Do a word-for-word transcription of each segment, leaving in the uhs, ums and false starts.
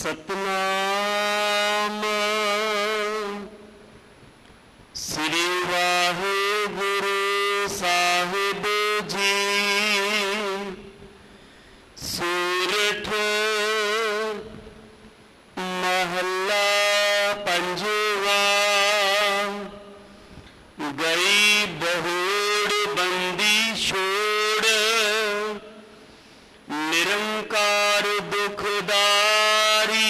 ਸਤਨਾਮ ਸ੍ਰੀ ਵਾਹਿਗੁਰੂ ਸਾਹਿਬ ਜੀ। ਸੂਰਠ ਮਹੱਲਾ ਪੰਜਵਾ। ਗਈ ਬਹੁੜ ਬੰਦੀ ਛੋੜ, ਨਿਰੰਕਾਰ ਦੁਖਦਾਰੀ।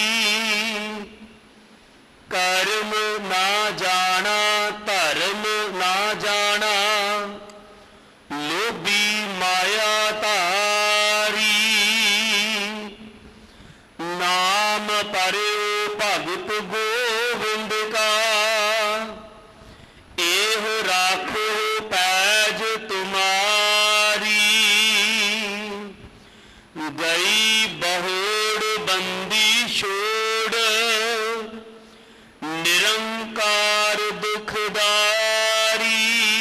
ਕਰਮ ਨਾ ਜਾਣਾ ਧਰਮ ਨਾ ਜਾਣਾ, ਲੋਭੀ ਮਾਇਆ ਧਾਰੀ। ਨਾਮ ਪਰਿਉ ਭਗਤ ਗੋਵਿੰਦ ਕਾ, ਇਹੋ ਰਾਖੋ ਪੈਜ ਤੁਮਾਰੀ। ਗਈ ਬਹੁੜ ਬੰਦੀ ਛੋੜ, ਨਿਰੰਕਾਰ ਦੁਖਦਾਰੀ।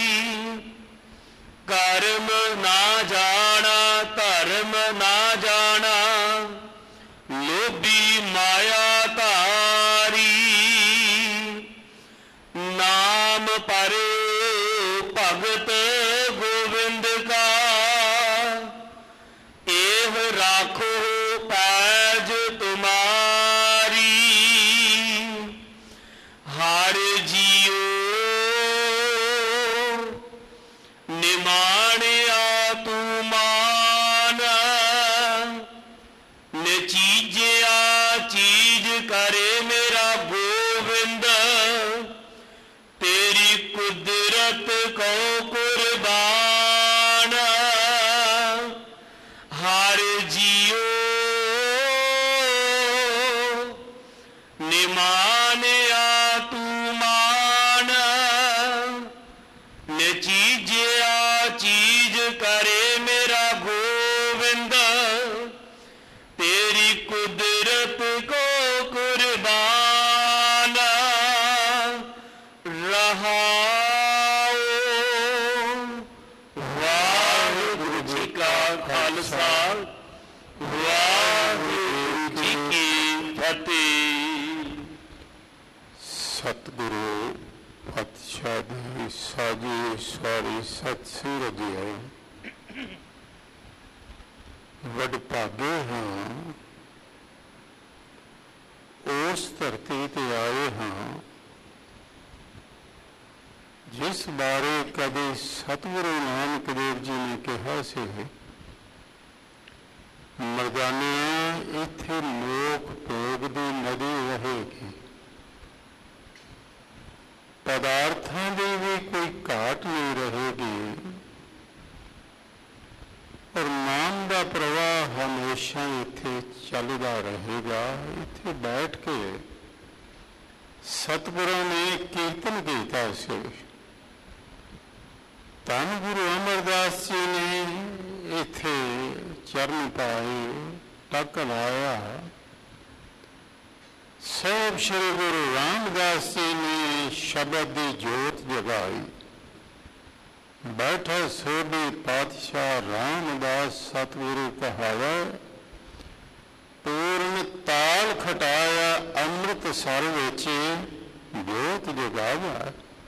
ਕਰਮ ਨਾ ਜਾਣਾ ਧਰਮ ਨਾ ਜਾਣਾ, ਲੋਭੀ ਮਾਇਆ ਧਾਰੀ। ਨਾਮ ਪਰਿਉ ਭਗਤ ਗੋਵਿੰਦ ਕਾ, ਇਹ ਰਾਖੋ ਪੈਜ ਤੁਮਾਰੀ। ਹਰ ਜੀਉ ਨਿਮਾਣਿਆ ਤੂੰ ਮਾਨ, ਨਚੀਜਿਆ ਚੀਜ਼ ਕਰੇ ਮੇਰਾ ਗੋਵਿੰਦ। ਤੇਰੀ ਕੁਦਰਤ ਕੋ ਕੁਰਬਾਨ। ਹਰ ਜੀਉ ਨਿਮਾਣਿਆ ਤੂੰ ਮਾਨ, ਨਚੀਜਿਆ ਚੀਜ਼ ਕਰੇ ਮੇਰਾ ਗੋਵਿੰਦ। ਤੇਰੀ ਕੁਦਰਤ ਕੋ ਕੁਰਬਾਨ। ਰਹਾਉ। ਵਾਹਿਗੁਰੂ ਜੀ ਕਾ ਖਾਲਸਾ, ਵਾਹਿਗੁਰੂ ਜੀ ਕੀ ਫਤਿਹ। ਸਤਿਗੁਰੂ ਪਾਤਸ਼ਾਹ ਦੀ ਸਾਜੀ ਸਾਰੀ ਸਤਿ ਸ੍ਰੀ ਅਕਾਲ। ਵਡਭਾਗੇ ਹਾਂ, ਉਸ ਧਰਤੀ ਤੇ ਆਏ ਹਾਂ ਜਿਸ ਬਾਰੇ ਕਦੇ ਸਤਿਗੁਰੂ ਨਾਨਕ ਦੇਵ ਜੀ ਨੇ ਕਿਹਾ ਸੀ, ਮਰਦਾਨਿਆਂ ਇੱਥੇ ਲੋਕ ਭੋਗ ਦੀ ਨਦੀ ਰਹੇਗੀ। ਪਦਾਰਥਾਂ ਦੀ ਵੀ ਕੋਈ ਘਾਟ ਨਹੀਂ ਰਹੇਗੀ, ਔਰ ਨਾਮ ਦਾ ਪ੍ਰਵਾਹ ਹਮੇਸ਼ਾ ਇੱਥੇ ਚੱਲਦਾ ਰਹੇਗਾ। ਇੱਥੇ ਬੈਠ ਕੇ ਸਤਿਗੁਰਾਂ ਨੇ ਕੀਰਤਨ ਕੀਤਾ ਸੀ। ਧੰਨ ਗੁਰੂ ਅਮਰਦਾਸ ਜੀ ਨੇ ਇੱਥੇ ਚਰਨ ਪਾਏ, ਟੱਕ ਲਾਇਆ। ਸਾਹਿਬ ਸ਼੍ਰੀ ਗੁਰੂ ਰਾਮਦਾਸ ਜੀ ਨੇ ਸ਼ਬਦ ਦੀ ਜੋਤ ਜਗਾਈ। ਬੈਠਾ ਸੋਢੀ ਪਾਤਸ਼ਾਹ ਰਾਮਦਾਸ ਸਤਿਗੁਰੂ ਕਹਾਵਾ, ਪੂਰਨ ਤਾਲ ਖਟਾਇਆ ਅੰਮ੍ਰਿਤ ਸਰ ਵਿੱਚ ਜੋਤ ਜਗਾਵਾ।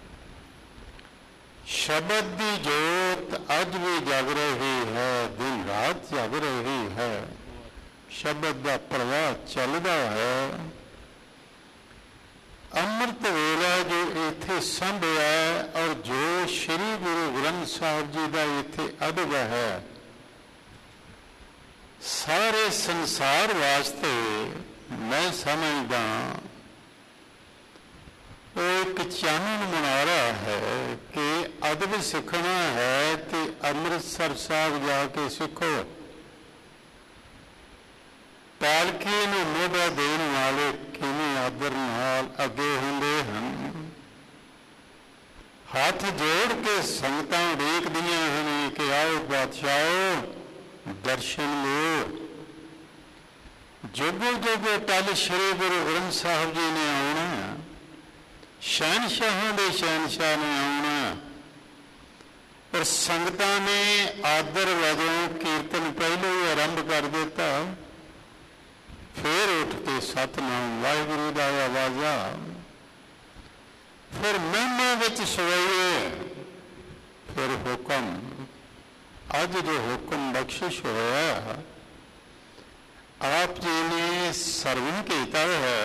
ਸ਼ਬਦ ਦੀ ਜੋਤ ਅੱਜ ਵੀ ਜਗ ਰਹੀ ਹੈ, ਦਿਨ ਰਾਤ ਜਗ ਰਹੀ ਹੈ। ਸ਼ਬਦ ਦਾ ਪ੍ਰਵਾਹ ਚੱਲਦਾ ਹੈ। ਅੰਮ੍ਰਿਤ ਵੇਲਾ ਜੋ ਇੱਥੇ ਸੰਭਿਆ, ਔਰ ਜੋ ਸ਼੍ਰੀ ਗੁਰੂ ਗ੍ਰੰਥ ਸਾਹਿਬ ਜੀ ਦਾ ਇੱਥੇ ਅਦਬ ਹੈ, ਸਾਰੇ ਸੰਸਾਰ ਵਾਸਤੇ ਮੈਂ ਸਮਝਦਾ ਉਹ ਇੱਕ ਚਾਨਣ ਮੁਨਾਰਾ ਹੈ ਕਿ ਅਦਬ ਸਿੱਖਣਾ ਹੈ ਤੇ ਅੰਮ੍ਰਿਤਸਰ ਸਾਹਿਬ ਜਾ ਕੇ ਸਿੱਖੋ। ਪਾਲਕੀ ਨੂੰ ਮੋਢਾ ਦੇਣ ਵਾਲੇ ਕਿਵੇਂ ਆਦਰ ਨਾਲ ਅੱਗੇ ਹੁੰਦੇ ਹਨ। ਹੱਥ ਜੋੜ ਕੇ ਸੰਗਤਾਂ ਉਡੀਕਦੀਆਂ ਹਨ ਕਿ ਆਓ ਬਾਦਸ਼ਾਹੋ ਦਰਸ਼ਨ ਲਓ। ਜੋਗੋ ਜੋਗੋ ਟਲ ਸ਼੍ਰੀ ਗੁਰੂ ਗ੍ਰੰਥ ਸਾਹਿਬ ਜੀ ਨੇ ਆਉਣਾ, ਸ਼ਹਿਨਸ਼ਾਹਾਂ ਦੇ ਸ਼ਹਿਨਸ਼ਾਹ ਨੇ ਆਉਣਾ। ਪਰ ਸੰਗਤਾਂ ਨੇ ਆਦਰ ਵਜੋਂ ਕੀਰਤਨ ਪਹਿਲਾਂ ਹੀ ਆਰੰਭ ਕਰ ਦਿੱਤਾ। फिर उठ के सतनाम वाहिगुरु दा आवाज़ा, फिर महिमा विच सवैये, फिर हुक्म। अज जो हुक्म बख्शिश होया आप जी ने सरवण किया है।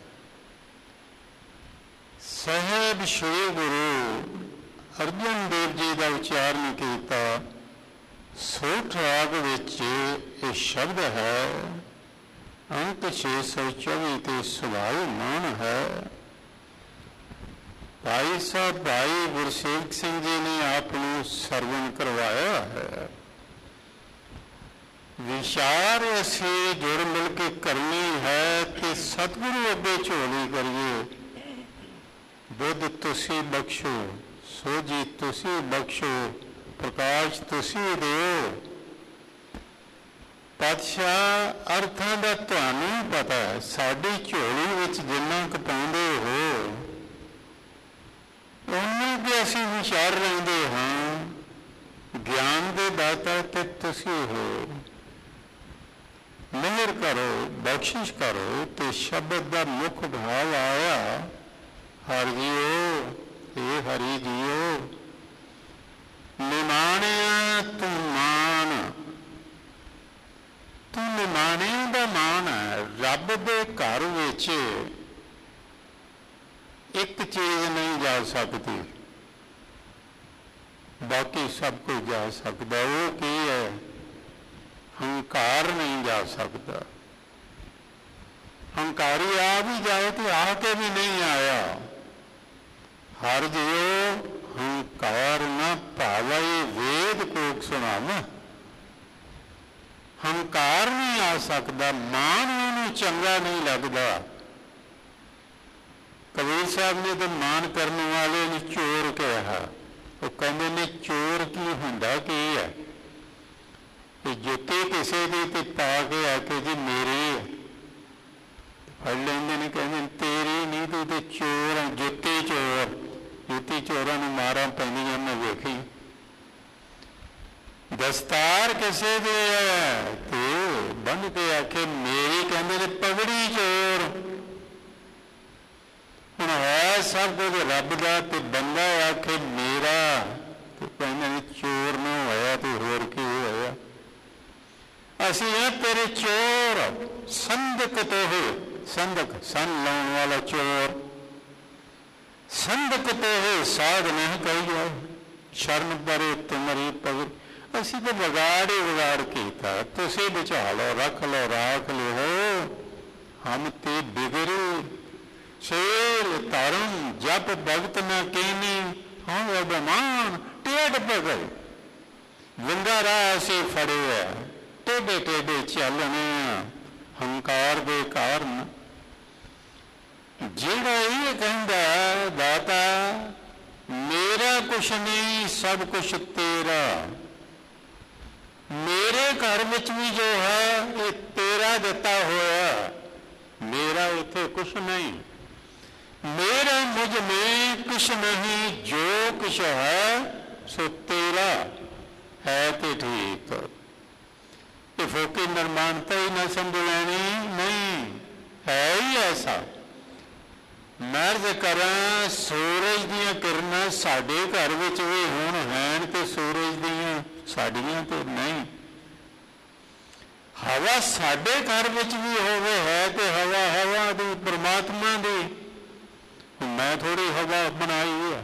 साहेब श्री गुरु अर्जन देव जी का उच्चारण किया। सोठ राग विच ये शब्द है, अंक छे सौ चौबी ते सुभाव मान है। भाई साहब भाई गुरसेवक सिंह जी ने आपको सरवण करवाया है। विचार असी जुड़ मिल के करनी है कि सतगुरु अगे झोली करिए। बुद्ध तुसी बख्शो, सोझी तुसी बख्शो, प्रकाश तुसी दिओ। पातशाह अर्थां दा तुहानूं पता है, साडी झोली विच जिन्ना क पाउंदे हो उन्ना कि असीं विचार रहिंदे हां। ज्ञान दे दाता ते तुसी हो। मेहर करो, बख्शिश करो। ते शब्द दा मुख भाव आया, हर जीओ, हे हरि जीओ। निमाणिया तू मान, तू निमाणिया दा मान है। रब दे घर विच एक चीज नहीं जा सकती, बाकी सब कुछ जा सकता। वो की है? हंकार नहीं जा सकता। हंकारी आ भी जाए तो आके भी नहीं आया। हर जियो हंकार न पावई वेद कोक सुनाव। हंकार नहीं आ सकता, मान उन्हें चंगा नहीं लगता। कबीर साहब ने तो मान करने वाले ने चोर कहा। वो कहते ने चोर की हुंदा की है? जुत्ती किसी की ते पा के आके जी मेरी है, फड़ लेंदे ने, कहते तेरी नहीं, तू तो चोर है, जुत्ती चोर। जुत्ती चोरों ने मारा पैंदियां मैं वेखी। दस्तार किसे दे है ते बन के आखे मेरी, कहते ने पगड़ी चोर। हुण है सब कुछ रब दा ते बंदा आखे मेरा, तो कहते ने चोर ना होया तो होर की होया। असी है तेरे चोर। संदक तो है, संदक सन लाउण वाला चोर। संदक तो है साध नहीं कही जाए, शरण परे तुम्हारी पगड़। असी तो बगाड़ ही बगाड़ किया। तुसी बचा लो, रख लो, राख लो। हम ते बिगड़े शेर तारम जप भगत न कहनी, हम अभिमान टेढ़ पगड़। विंगा राह से फड़े है, टेढ़े टेढ़े चलने हंकार दे कारण। जेड़ा ये कहंदा दाता मेरा कुछ नहीं सब कुछ तेरा, मेरे घर में भी जो है ये तेरा दिता होया, मेरा इत्थे कुछ नहीं, मेरा मुझ में कुछ नहीं, जो कुछ है सो तेरा है। तो ठीक ये फोकी निर्माणता ही न समझ लेनी, नहीं है ही ऐसा। मर्ज करा सूरज दियां किरणां साडे घर विच भी हुण हैन ते सूरज दियां साडियां ते नहीं। हवा साडे घर विच भी होवे है ते हवा हवा दी परमात्मा दी। मैं थोड़ी हवा बनाई है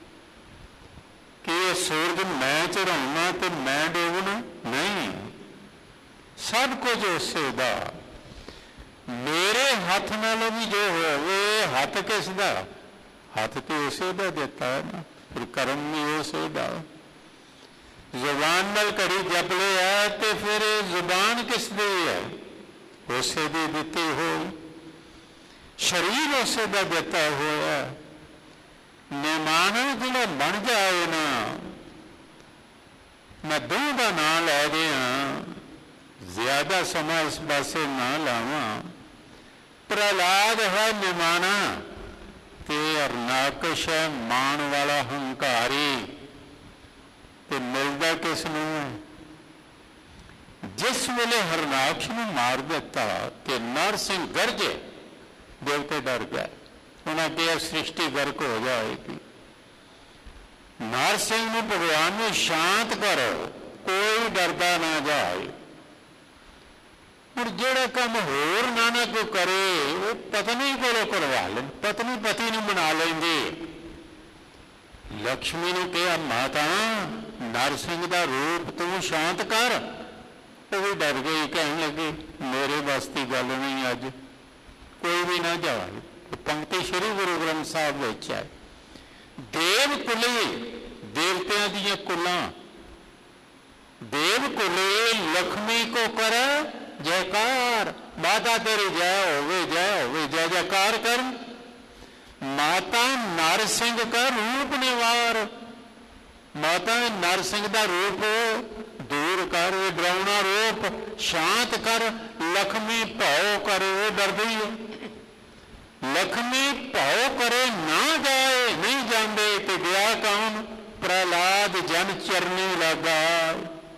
कि सूरज मैं चढ़ाउणा ते मैं डोबना, नहीं। सब कुछ उसे दा। मेरे हाथ नाल भी जो होवे, हाथ किस दा? हाथ तो उसे दा देता है ना, फिर कर्म भी उसे दा। जुबान नाल घड़ी जप लिया तो फिर जुबान किस दी है? उसे दी दिती हो। शरीर उसे दा दिता होया। मेहमान जिहड़ा बन जाए ना, मैं दो का नाम लै गया, ज्यादा समा इस पासे ना लावा। प्रहलाद है निमाना ते हरनाकश है मान वाला हंकारी। ते मिलता किसनों है? ਜਿਸ ਵੇਲੇ ਹਰਨਾਕਸ਼ ਨੂੰ ਮਾਰ ਦਿੱਤਾ ਤੇ ਨਰ ਸਿੰਘ ਗਰਜੇ, ਦੇਵਤੇ ਡਰ ਗਏ। ਉਹਨਾਂ ਕਿਹਾ ਸ੍ਰਿਸ਼ਟੀ ਗਰਕ ਹੋ ਜਾਏਗੀ। ਨਰ ਸਿੰਘ ਨੂੰ ਭਗਵਾਨ ਨੂੰ ਸ਼ਾਂਤ ਕਰੋ, ਕੋਈ ਡਰਦਾ ਨਾ ਜਾਏ। ਹੁਣ ਜਿਹੜਾ ਕੰਮ ਹੋਰ ਨਾ ਨਾ ਕੋਈ ਕਰੇ ਉਹ ਪਤਨੀ ਕੋਲੋਂ ਕਰਵਾ ਲੈਣ, ਪਤਨੀ ਪਤੀ ਨੂੰ ਮਨਾ ਲੈਂਦੀ। ਲਕਸ਼ਮੀ ਨੂੰ ਕਿਹਾ ਮਾਤਾ ਨਰ ਸਿੰਘ ਦਾ ਰੂਪ ਤੂੰ ਸ਼ਾਂਤ ਕਰ। ਉਹ ਵੀ ਡਰ ਗਈ, ਕਹਿਣ ਲੱਗੀ ਮੇਰੇ ਵੱਸ ਦੀ ਗੱਲ ਨਹੀਂ, ਅੱਜ ਕੋਈ ਵੀ ਨਾ ਜਾਵੇ। ਪੰਕਤੀ ਸ਼੍ਰੀ ਗੁਰੂ ਗ੍ਰੰਥ ਸਾਹਿਬ ਵਿੱਚ ਹੈ, ਦੇਵ ਕੁਲੇ ਦੇਵਤਿਆਂ ਦੀਆਂ ਕੁਲਾਂ, ਦੇਵ ਕੁਲੇ ਲక్ష్ਮੀ ਕੋ ਕਰ ਜੈਕਾਰ। ਮਾਤਾ ਤੇਰੀ ਜੈ ਹੋਵੇ, ਜੈ ਹੋਵੇ, ਜੈ ਜੈਕਾਰ ਕਰ। ਮਾਤਾ ਨਰ ਸਿੰਘ ਕਾ ਰੂਪ ਨਿਵਾਰ, ਮਾਤਾ ਨਰ ਸਿੰਘ ਦਾ ਰੂਪ ਦੂਰ ਕਰ, ਇਹ ਡਰਾਉਣਾ ਰੂਪ ਸ਼ਾਂਤ ਕਰ। ਲక్ష్ਮੀ ਭਉ ਕਰੇ, ਉਹ ਡਰਦੀ ਹੈ। ਲక్ష్ਮੀ ਭਉ ਕਰੇ ਨਾ ਜਾਏ, ਨਹੀਂ ਜਾਂਦੇ ਤੇ ਗਿਆ ਕੌਣ? ਪ੍ਰਹਲਾਦ ਜਨ ਚਰਨੀ ਲੱਗਾ।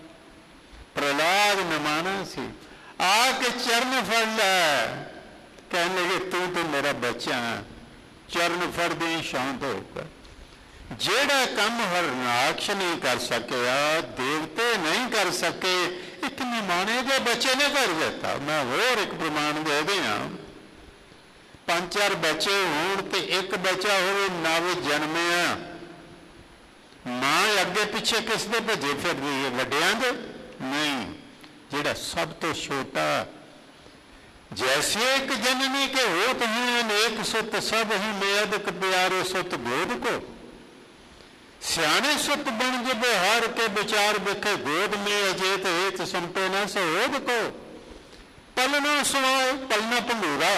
ਪ੍ਰਹਲਾਦ ਨਿਮਾਣਾ ਸੀ, ਆ ਕੇ ਚਰਨ ਫੜ ਲੈ। ਕਹਿਣ ਲੱਗੇ ਤੂੰ ਤੇ ਮੇਰਾ ਬੱਚਾ, ਚਰਨ ਫੜਦੇ ਸ਼ਾਂਤ ਹੋ ਕਰ। ਜਿਹੜਾ ਕੰਮ ਹਰਨਾਕਸ਼ ਨਹੀਂ ਕਰ ਸਕਿਆ, ਦੇਵਤੇ ਨਹੀਂ ਕਰ ਸਕੇ, ਇੱਕ ਨਿਮਾਣੇ ਦੇ ਬੱਚੇ ਨੇ ਕਰ ਦਿੱਤਾ। ਮੈਂ ਹੋਰ ਇੱਕ ਪ੍ਰਮਾਣ ਦੇ ਦਿਆਂ, ਪੰਜ ਚਾਰ ਬੱਚੇ ਹੋਣ ਤੇ ਇੱਕ ਬੱਚਾ ਹੋਵੇ ਨਵ ਜਨਮਿਆ, ਮਾਂ ਅੱਗੇ ਪਿੱਛੇ ਕਿਸ ਦੇ ਭੱਜੇ ਫਿਰਦੀ ਹੈ? ਵੱਡਿਆਂ ਦੇ ਨਹੀਂ, ਜਿਹੜਾ ਸਭ ਤੋਂ ਛੋਟਾ। जैसे एक जननी के होत हैं अनेक सुत, सब ही मेदक प्यारे सुत गोद को। सियाने सुत बन जब हार के विचार बिखे गोद में अजेत हेत संपे न सहोद को। पल न सुवाए पल न भंगूरा,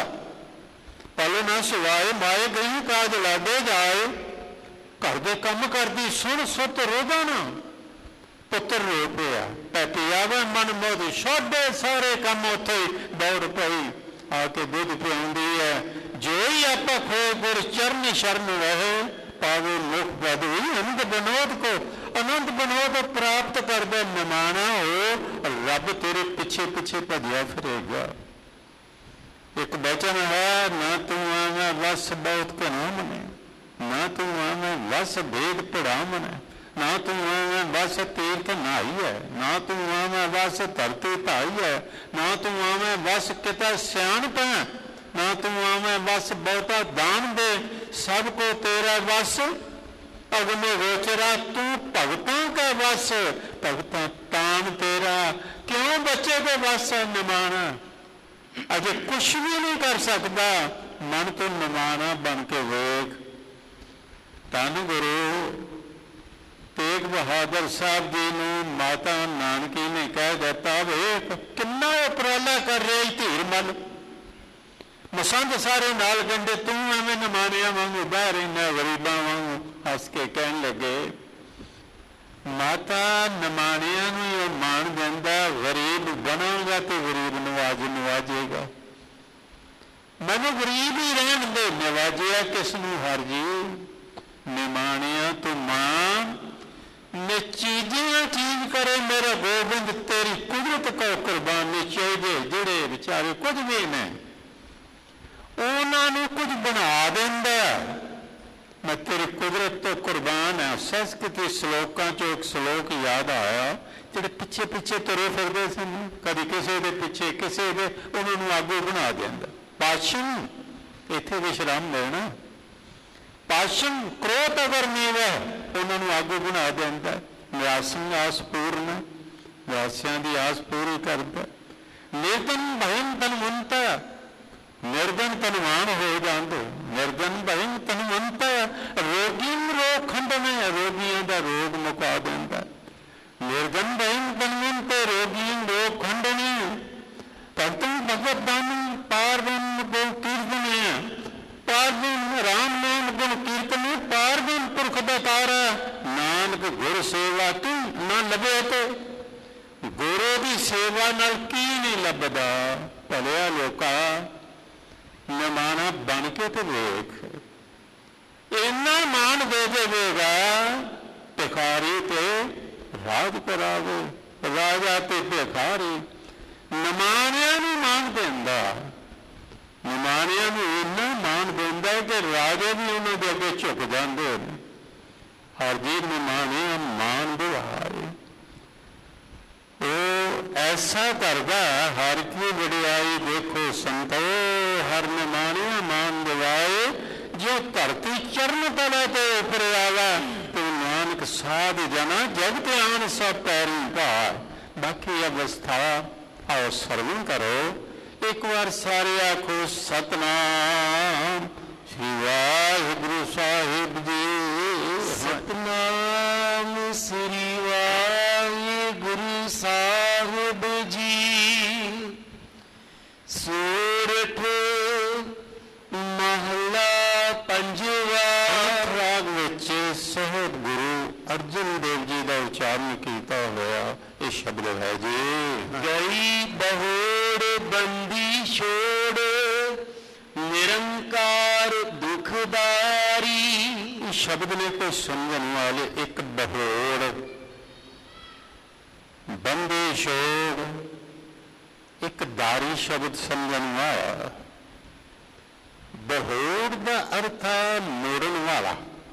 पल न सुवाए माए गई काज लागे जाए। घर दे कम करदी सुन सुत रोदा ना, पुत्र रो पिया पैपी आवे मन मोद छोड़े सारे काम उथे दौड़ पई। आके दुध पियाउंदी है, जो ही आपा खोए गुर चरण शरण रहे, पावे मुख बधु आनंद बनोद को। आनंद बनोद प्राप्त कर दे निमाना हो, रब तेरे पिछे पिछे भजया फिरेगा। एक वचन है, ना तू आवे वस बहुत घना मने, ना तू आवे वस भेद पढ़ा मने, ना तू आवे बस तीर्थ नहाई है, ना तू आवे बस धरती ढाई है, ना तू आवे बस किता सियाणप है, ना तू आवे बस बहुता दान दे। सबको तेरा बस अगमे गोचरा, तू भगतां का बस भगतां तान तेरा। क्यों बच्चे को बस निमाना, अजे कुछ भी नहीं कर सकता, मन तो निमाना बन के वेख। धन गुरु तेग बहादुर साहब जी ने माता नानकी ने कह दिता, वेख किन्ना उपराला कर रही धीर मल, मसंद सारे नाल गंडे, तू एवं निमाणिया वांगू बह रही गरीबा वांगू। हस के कहन लगे माता निमाणिया नूं मान देंदा, गरीब बनाऊंगा तो गरीब नवाज नवाजेगा। मैनू गरीब ही रहन दे, नवाजिया किस नूं हर जी। निमाणिया तू मान ने चीजियां चीज करे, मेरा गोबिंद तेरी कुदरत को कुर्बानी चाहिए। जेड़े बेचारे कुछ भी नहीं, उन्होंने कुछ बना देंदा, मैं तेरी कुदरत तो कुर्बान है। संस्कृत श्लोकों चो एक श्लोक याद आया, जेड़े पिछे पिछे तुरे फिरदे सन, कभी किसी के पिछे किसी के, उन्होंने आगू बना देंदा। पाशन इत्थे विश्राम लेना, पाशन क्रोध अगर नीव है, उन्होंने आगू बना देंदा। न्यासी आस पूर्ण, न्यासियां की आस पूरी करता। निर्धन भयन धनवंता, निर्धन धनवान हो जाते। निर्धन भयन धनवंता, रोगी रोग खंडने, रोगियों का रोग मुका देंदा। निर्धन भयन धनवंते, रोगी रोग खंडने। भगतों भगवत दान पारवन को कीर्तन, पारवन राम नाम गुण कीर्तन, पारवन पुरख दातारा। नानक गुर सेवा तू ना लभे तो, गुरु की सेवा नाल की नहीं लभदा। भलिया लोका निमाना बन के तो वेख, इन्ना मान दे देगा भिखारी ते राज करावे। ਰਾਜਾ ਤੇ ਭਿਖਾਰੀ। ਨਿਮਾਣਿਆਂ ਨੂੰ ਮਾਣ ਦਿੰਦਾ, ਨਿਮਾਣਿਆਂ ਨੂੰ ਇੰਨਾ ਮਾਣ ਦਿੰਦਾ ਕਿ ਰਾਜੇ ਵੀ ਉਹਨਾਂ ਦੇ ਅੱਗੇ ਝੁਕ ਜਾਂਦੇ ਨੇ। ਹਰਜੀਤ ਨਿਮਾਣਿਆ ਮਾਣ ਦਿਵਾਏ, ਉਹ ਐਸਾ ਕਰਦਾ ਹਰ ਕੀ ਵਡਿਆਈ ਦੇਖੋ ਸੰਤੋ, ਹਰ ਨਿਮਾਣਿਆ ਮਾਣ ਦਿਵਾਏ। ਜੋ ਧਰਤੀ ਚਰਨ ਤਲੇ ਤੇ ਉੱਪਰ ਆਵਾ ਤੇ ਨਾਨਕ ਸਾਧ ਜਨਾ ਜਗ ਤੇ ਆਣ ਸਭ ਪੈਰੀ ਭਾਰ। ਬਾਕੀ ਅਵਸਥਾ ਆਓ ਸਰਵਣ ਕਰੋ। ਇੱਕ ਵਾਰ ਸਾਰੇ ਆਖੋ ਸਤਨਾਮ ਸ੍ਰੀ ਵਾਹਿਗੁਰੂ ਸਾਹਿਬ ਜੀ। ਸਤਨਾਮ ਸ੍ਰੀ ਵਾਹਿਗੁਰੂ ਸਾਹਿਬ ਜੀ। ਸੂਰਠ ਮਹਲਾ ਪੰਜਵਾ। ਰਾਗ ਵਿੱਚ ਸਹਿਬ ਗੁਰੂ ਅਰਜਨ ਦੇਵ ਜੀ ਦਾ ਉਚਾਰਨ ਕੀਤਾ ਹੋਇਆ ਇਹ ਸ਼ਬਦ ਹੈ ਜੀ। ਗਈ ਬਹੋੜ ਬੰਦੀ ਛੋੜ, ਨਿਰੰਕਾਰ ਦੁਖਦਾਰੀ। ਇਹ ਸ਼ਬਦ ਨੇ ਕੋਈ ਸਮਝਣ ਵਾਲੇ ਇੱਕ ਬਹੋੜ, ਬੰਦੀ ਛੋੜ, ਇੱਕ ਦਾਰੀ ਸ਼ਬਦ ਸਮਝਣ ਵਾਲਾ। ਬਹੋੜ ਦਾ ਅਰਥ ਹੈ ਮੋੜਨ ਵਾਲਾ।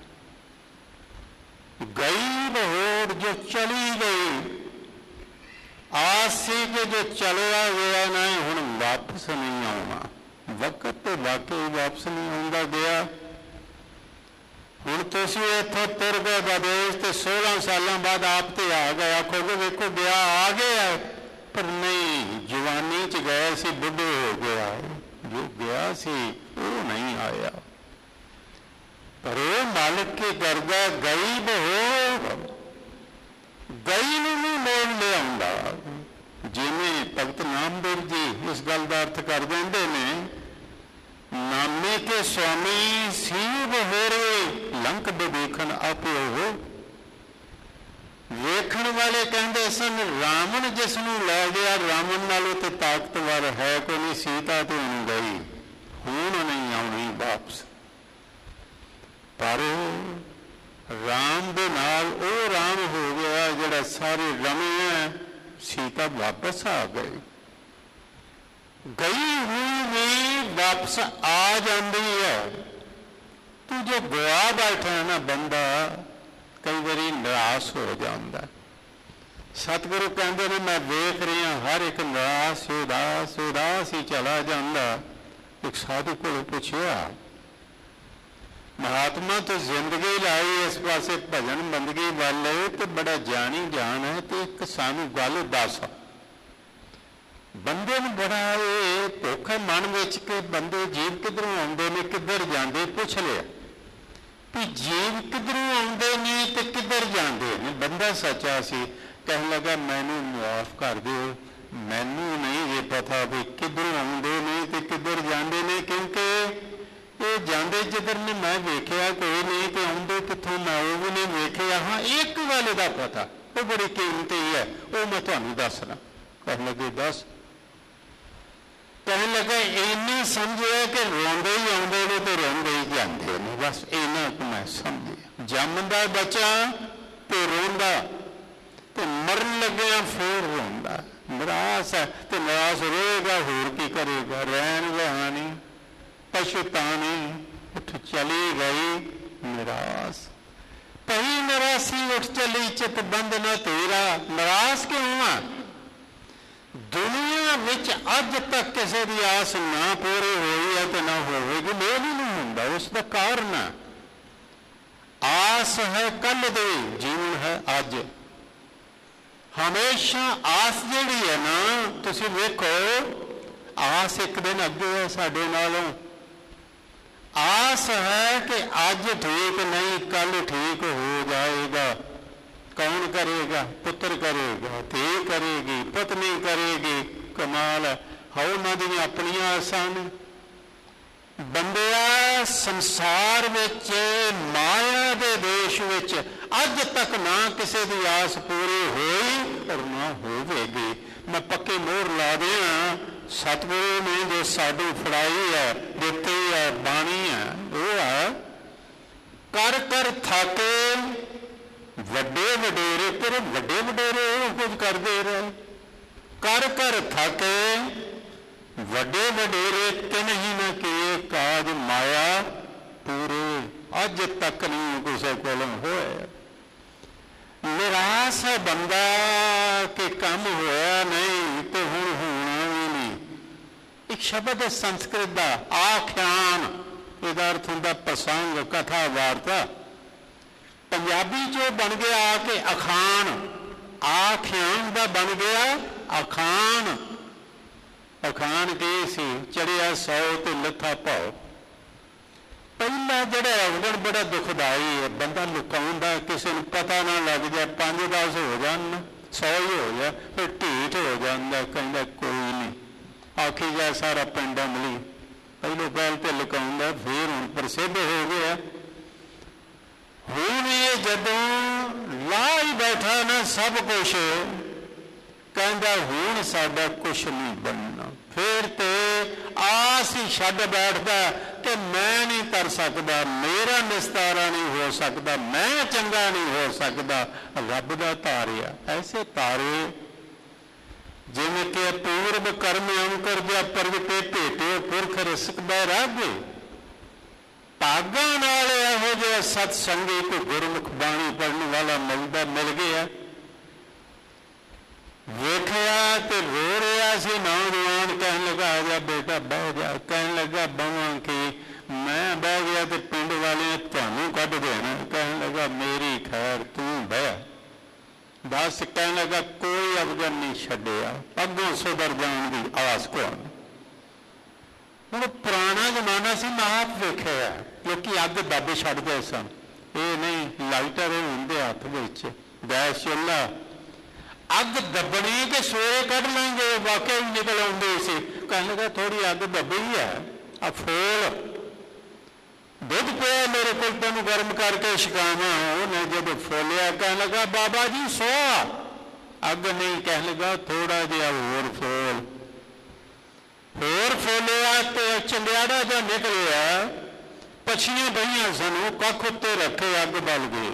ਗਈ ਬਹੋੜ ਜੋ ਚਲੀ ਗਈ, ਆਸ ਸੀ ਕਿ ਜੋ ਚਲਿਆ ਗਿਆ ਨਾ ਹੁਣ ਵਾਪਸ ਨਹੀਂ ਆਉਣਾ। ਵਕਤ ਤੇ ਵਾਕਈ ਵਾਪਸ ਨਹੀਂ ਆਉਂਦਾ ਗਿਆ। ਹੁਣ ਤੁਸੀਂ ਇੱਥੋਂ ਤੁਰ ਗਏ ਵਿਦੇਸ਼ ਤੇ ਸੋਲਾਂ ਸਾਲਾਂ ਬਾਅਦ ਆਪ ਤੇ ਆ ਗਏ। ਆਖੋਗੇ ਵੇਖੋ ਗਿਆ ਆ ਗਿਆ, ਪਰ ਨਹੀਂ, ਜਵਾਨੀ ਚ ਗਏ ਸੀ ਬੁੱਢੇ ਹੋ ਗਿਆ। ਜੋ ਗਿਆ ਸੀ ਉਹ ਨਹੀਂ ਆਇਆ। ਪਰ ਉਹ ਮਾਲਕ ਕੀ ਕਰਦਾ, ਗਈ ਬਹੋੜ, ਗਈ ਨੂੰ ਵੀ ਮੋੜ ਲਿਆਉਂਦਾ। ਜਿਵੇਂ ਭਗਤ ਨਾਮਦੇਵ ਜੀ ਇਸ ਗੱਲ ਦਾ ਅਰਥ ਕਰ ਦਿੰਦੇ ਨੇ, ਨਾਮੇ ਕੇ ਸੁਆਮੀ ਸੀ ਬਹੋਰੇ, ਲੰਕ ਦੇ ਵੇਖਣ ਆਪੇ ਉਹ। ਵੇਖਣ ਵਾਲੇ ਕਹਿੰਦੇ ਸਨ ਰਾਵਣ ਜਿਸ ਨੂੰ ਲੈ ਗਿਆ, ਰਾਵਣ ਨਾਲੋਂ ਤੇ ਤਾਕਤਵਰ ਹੈ ਕੋਈ ਨਹੀਂ। ਸੀਤਾ ਤੇ ਉਹਨੂੰ ਗਈ, ਹੁਣ ਨਹੀਂ ਆਉਣੀ ਵਾਪਸ। ਪਰ ਰਾਮ ਦੇ ਨਾਲ ਉਹ ਰਾਮ ਹੋ ਗਿਆ ਜਿਹੜਾ ਸਾਰੇ ਰਮੇ ਹੈ। ਸੀਤਾ ਵਾਪਸ ਆ ਗਈ। ਗਈ ਹੋਈ ਵੀ ਵਾਪਸ ਆ ਜਾਂਦੀ ਹੈ। ਤੂੰ ਜੋ ਗਵਾ ਬੈਠਾ ਹੈ ਨਾ ਬੰਦਾ, ਕਈ ਵਾਰੀ ਨਿਰਾਸ਼ ਹੋ ਜਾਂਦਾ। ਸਤਿਗੁਰੂ ਕਹਿੰਦੇ ਨੇ ਮੈਂ ਵੇਖ ਰਿਹਾ ਹਰ ਇੱਕ ਨਿਰਾਸ਼ ਉਦਾਸ ਉਦਾਸ ਹੀ ਚਲਾ ਜਾਂਦਾ। ਇੱਕ ਸਾਧੂ ਕੋਲੋਂ ਪੁੱਛਿਆ, ਮਹਾਤਮਾ ਤੋਂ ਜ਼ਿੰਦਗੀ ਲਾਈ ਇਸ ਪਾਸੇ ਭਜਨ ਬੰਦਗੀ ਵੱਲ ਤੇ ਬੜਾ ਜਾਣੀ ਜਾਣ ਹੈ, ਤੇ ਇੱਕ ਸਾਨੂੰ ਗੱਲ ਦੱਸ। ਬੰਦੇ ਨੂੰ ਬੜਾ ਇਹ ਭੁੱਖ ਹੈ ਮਨ ਵਿੱਚ ਕਿ ਬੰਦੇ ਜੀਵ ਕਿੱਧਰੋਂ ਆਉਂਦੇ ਨੇ ਕਿੱਧਰ ਜਾਂਦੇ। ਪੁੱਛ ਲਿਆ ਵੀ ਜੀਵ ਕਿੱਧਰੋਂ ਆਉਂਦੇ ਨੇ ਤੇ ਕਿੱਧਰ ਜਾਂਦੇ ਨੇ। ਬੰਦਾ ਸੱਚਾ ਸੀ, ਕਹਿਣ ਲੱਗਾ ਮੈਨੂੰ ਮਾਫ ਕਰ ਦਿਓ, ਮੈਨੂੰ ਨਹੀਂ ਇਹ ਪਤਾ ਵੀ ਕਿੱਧਰੋਂ ਆਉਂਦੇ ਨੇ ਤੇ ਕਿੱਧਰ ਜਾਂਦੇ ਨੇ, ਕਿਉਂਕਿ ਇਹ ਜਾਂਦੇ ਜਿੱਧਰ ਨੇ ਮੈਂ ਵੇਖਿਆ ਕੋਈ ਨਹੀਂ, ਤੇ ਆਉਂਦੇ ਕਿੱਥੋਂ ਮੈਂ ਉਹ ਵੀ ਨਹੀਂ ਵੇਖਿਆ। ਹਾਂ ਇੱਕ ਗੱਲ ਦਾ ਪਤਾ, ਉਹ ਬੜੀ ਕੀਮਤੀ ਹੈ, ਉਹ ਮੈਂ ਤੁਹਾਨੂੰ ਦੱਸਣਾ। ਕਹਿਣ ਲੱਗੇ ਦੱਸ। ਕਹਿਣ ਲੱਗਾ ਇੰਨਾ ਸਮਝਿਆ ਕਿ ਰੋਂਦੇ ਹੀ ਆਉਂਦੇ ਨੇ ਤੇ ਰੋਂਦੇ ਹੀ ਜਾਂਦੇ ਨੇ, ਬਸ ਇੰਨਾ ਕੁ ਮੈਂ ਸਮਝਿਆ। ਜੰਮਦਾ ਬੱਚਾ ਤੇ ਰੋਂਦਾ, ਤੇ ਮਰਨ ਲੱਗਿਆ ਫੇਰ ਰੋਂਦਾ। ਨਿਰਾਸ਼ ਹੈ ਤੇ ਨਿਰਾਸ਼ ਰਹੇਗਾ, ਹੋਰ ਕੀ ਕਰੇਗਾ। ਰਹਿਣ ਵਹਾਣੀ ਪਛਤਾਣੀ, ਉੱਠ ਚਲੀ ਗਈ ਨਿਰਾਸ਼। ਪਈ ਨਿਰਾਸ਼ੀ ਉੱਠ ਚਲੀ, ਚਿਤ ਬੰਦ ਨਾ ਤੇਰਾ। ਨਿਰਾਸ਼ ਕਿਉਂ ਆ? ਦੁਨੀਆ ਵਿੱਚ ਅੱਜ ਤੱਕ ਕਿਸੇ ਦੀ ਆਸ ਨਾ ਪੂਰੀ ਹੋਈ ਹੈ ਤੇ ਨਾ ਹੋਵੇਗੀ। ਮੇਲ ਹੀ ਨਹੀਂ ਹੁੰਦਾ। ਉਸ ਦਾ ਕਾਰਨ ਆਸ ਹੈ ਕੱਲ ਦੀ, ਜੀਵਨ ਹੈ ਅੱਜ। ਹਮੇਸ਼ਾ ਆਸ ਜਿਹੜੀ ਹੈ ਨਾ, ਤੁਸੀਂ ਵੇਖੋ ਆਸ ਇੱਕ ਦਿਨ ਅੱਗੇ ਹੈ ਸਾਡੇ ਨਾਲੋਂ। ਆਸ ਹੈ ਕਿ ਅੱਜ ਠੀਕ ਨਹੀਂ ਕੱਲ ਠੀਕ ਹੋ ਜਾਏਗਾ। ਕੌਣ ਕਰੇਗਾ? ਪੁੱਤਰ ਕਰੇਗਾ, ਧੀ ਕਰੇਗੀ, ਪਤਨੀ ਕਰੇਗੀ। ਕਮਾਲ ਹੈ। ਹਾਂ ਉਹਨਾਂ ਦੀਆਂ ਆਪਣੀਆਂ ਆਸਾਂ ਨੇ। ਬੰਦਿਆ ਸੰਸਾਰ ਵਿੱਚ ਮਾਇਆ ਦੇ ਦੇਸ਼ ਵਿੱਚ ਅੱਜ ਤੱਕ ਨਾ ਕਿਸੇ ਦੀ ਆਸ ਪੂਰੀ ਹੋਈ ਔਰ ਨਾ ਹੋਵੇਗੀ। ਮੈਂ ਪੱਕੀ ਮੋਹਰ ਲਾ ਦਿਆਂ, ਸਤਿਗੁਰੂ ਨੇ ਜੋ ਸਾਡੀ ਫੜਾਈ ਹੈ, ਦਿੱਤੀ ਹੈ, ਬਾਣੀ ਹੈ, ਉਹ ਹੈ ਕਰ ਕਰ ਥਾਕੇ ਵੱਡੇ ਵਡੇਰੇ। ਪਰ ਵੱਡੇ ਵਡੇਰੇ ਉਹ ਕੁਝ ਕਰਦੇ अज तक नहीं किसी कोलों होया। निराश है बंदा कि कम होया नहीं तो हुण होना भी नहीं। एक शब्द है संस्कृत का आख्यान, इसका अर्थ होंदा प्रसंग, कथा, वार्ता। पंजाबी चो बन गया कि अखान, आख्यान का बन गया अखान। अखान की सी चढ़िया सौ तो लथा भाव। पहला जड़ा अवगण बड़ा दुखदाई है, बंदा लुकाउंदा किसी को पता ना लग जाए, पांच दस हो जान सौ ही हो जाए फिर ढीठ हो जाता, कहता कोई नहीं आखी जाए सारा पिंड अमली। पहले पहल तो लुकाउंदा फिर हुण प्रसिद्ध हो गया। हुण ये जदों ला ही बैठा ना सब कुछ, कहता हुण साडा कुछ नहीं बनना। फिर तो आस ही छड्ड बैठदा कि मैं नहीं कर सकता, मेरा निस्तारा नहीं हो सकता, मैं चंगा नहीं हो सकता। रब दा तारिया ऐसे तारे जिवें कि पूर्व कर्म अंकर जा प्रगटे भेटे पुरख रिसकदा रागे। भागां नाल इहो जिहा सतसंगी को गुरमुख बाणी पढ़ने वाला मिलदा मिल गया। वेखिया तो रो रहा सी नौजवान, कहन लगा आ जा बेटा बह जा। कहन लगा बवां कि मैं बह गया तो पिंड वाले तुहानू कढ देना। कहन लगा मेरी खैर तू बह बस। कहन लगा कोई अवगन नहीं छड्डिया, अगों सुधर जाण दी आस को। हुण पुराना जमाना सी, मैं आप वेखिया लोकी अग दब छड्डदे सन। ये नहीं लाइटर हुंदे हत्थ विच, गैस चुल्हा, अग दबनी के सोए कढ़ लेंगे, वाकई निकल आते से। कहने लगा थोड़ी अग दबी है, आ फोल दुध पे मेरे को तेन गर्म करके छकावा। उन्हें जब फोलिया कहने लगा बाबा जी सो अग नहीं। कहने लगा थोड़ा जिहा होर फोल। होर फोलिया तो चंडियाड़ा जा निकलिया, पछियां बहियां सनू कख उत्ते रखे अग बल गई।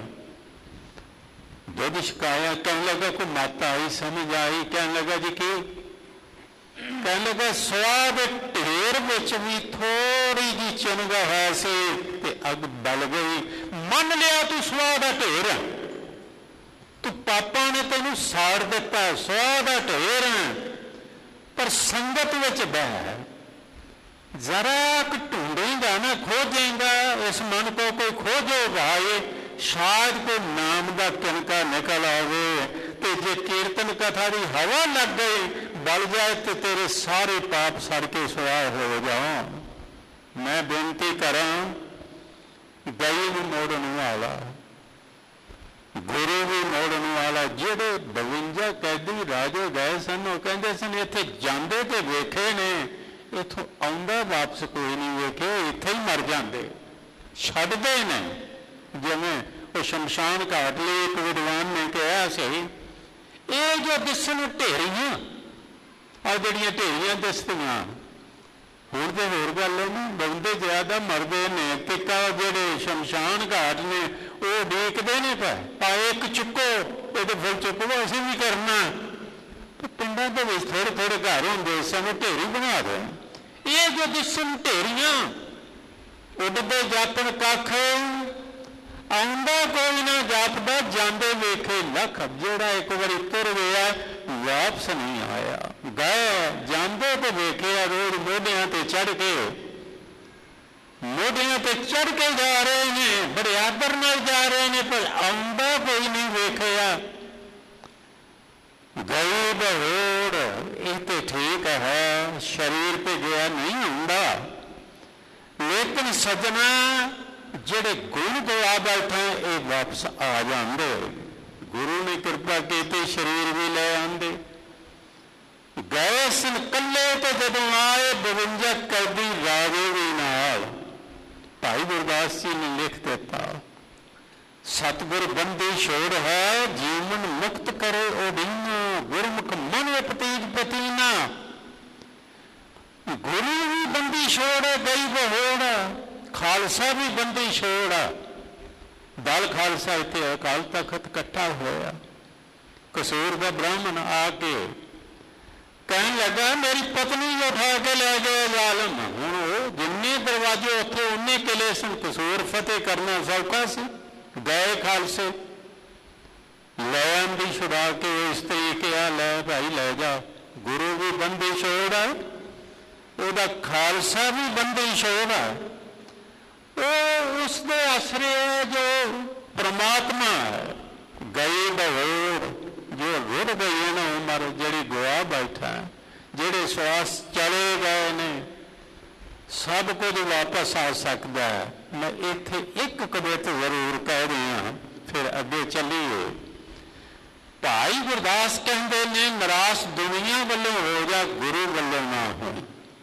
दुध छकाया, कहने लगा कोई मत आई समझ आई। कहने लगा जी की? कहने लगा स्वाद ढेर विच भी थोड़ी जी चुनगा है सी ते अग बल गई। मन लिया तू स्वाद ढेर है, तू पापा ने तेनू साड़ दिता, स्वाद ढेर है, पर संगत विच बह जरा ढूंढेगा ना खोजेगा, इस मन को कोई खोजेगा ये शायद कोई नाम का तिनका निकल आवे। तो जे कीर्तन कथा की हवा लग गई बल जाए तो तेरे सारे पाप सड़ के सुआह हो जाओ। मैं बेनती करा गई भी मोड़न वाला, गुरु भी मोड़न वाला। जेडे बवंजा कैदी राजे गए सन वो कहते सन इत्थे जांदे ते वेखे ने, इथों आउंदा वापस कोई नहीं वेखे, इत्थे ही मर जांदे, छड्डदे ने। जिमें वो शमशान घाट लिए एक विद्वान ने कहा सी, ये जो दिसन ढेरियां आ जड़ियां ढेरियां दिसदियां हुण तो होर गल है, बंदे ज्यादा मरदे ने। टिका जेडे शमशान घाट ने वो उडीकदे ने पा एक चुको ये फुल चुको असीं भी करना। पिंडां दे विच थोड़े थोड़े घर हुंदे सन, ढेरी बना दे। ये जो दिसन ढेरियां उडदे जापन कख, आउंदा कोई ना जापदा, जांदे वेखे लख। जेड़ा एक बारी तुर गया वापस नहीं आया। गए जांदे तो वेखे रोज मोढियां ते चढ़ के, मोढियां ते चढ़ के जा रहे हैं, बड़े आदर नाल जा रहे हैं, पर आउंदा कोई नहीं वेखिया। गई बहोड़ ये तो ठीक है, शरीर पे गया नहीं आउंदा, लेकिन सजना जेड़े गुरु को आ बैठे ये वापस आ जाते। गुरु ने कृपा की शरीर भी ले आंदे। गए सन कले तो जदों आए बवंजा कैदी राजे भी नाल। भाई गुरदास जी ने लिख दिता, सतगुर बंदी छोड़ है जीवन मुक्त करे ओडीना, गुरमुख मन उपतीज पतीना। गुरु भी बंदी छोड़ गई बहोड़, खालसा भी बंदी छोड़। दल खालसा इतने अकाल तखत इकट्ठा होया। कसूर का ब्राह्मण आके ਕਹਿਣ ਲੱਗਾ ਮੇਰੀ ਪਤਨੀ ਨੂੰ ਉਠਾ ਕੇ ਲੈ ਗਏ ਜ਼ਾਲਮ। ਹੁਣ ਉਹ ਜਿੰਨੇ ਦਰਵਾਜ਼ੇ ਉੱਥੇ ਉਨੇ ਕਿਲੇ ਸਨ, ਕਸੂਰ ਫਤਿਹ ਕਰਨਾ ਸੌਖਾ ਸੀ। ਗਏ ਖਾਲਸੇ, ਲੈ ਆਂਦੀ ਛੁਡਾ ਕੇ ਉਹ ਇਸਤਰੀ ਕਿਹਾ ਲੈ ਭਾਈ ਲੈ ਜਾ। ਗੁਰੂ ਵੀ ਬੰਦੀ ਛੋੜ ਆ, ਉਹਦਾ ਖਾਲਸਾ ਵੀ ਬੰਦੀ ਛੋੜ ਆ। ਉਹ ਉਸਦੇ ਆਸਰੇ ਜੋ ਪ੍ਰਮਾਤਮਾ ਹੈ। ਗਈ ਬਹੋੜ ਜੋ ਰੁੜ ਗਈ ਹੈ ਨਾ ਉਮਰ, ਜਿਹੜੀ ਗਵਾ ਬੈਠਾ, ਜਿਹੜੇ ਸਵਾਸ ਚਲੇ ਗਏ ਨੇ, ਸਭ ਕੁਝ ਵਾਪਸ ਆ ਸਕਦਾ ਹੈ। ਮੈਂ ਇੱਥੇ ਇੱਕ ਕਵਿਤ ਜ਼ਰੂਰ ਕਹਿ ਰਿਹਾ, ਫਿਰ ਅੱਗੇ ਚੱਲੀਏ। ਭਾਈ ਗੁਰਦਾਸ ਕਹਿੰਦੇ ਨੇ ਨਿਰਾਸ਼ ਦੁਨੀਆ ਵੱਲੋਂ ਹੋ ਜਾ, ਗੁਰੂ ਵੱਲੋਂ ਨਾ ਹੋ।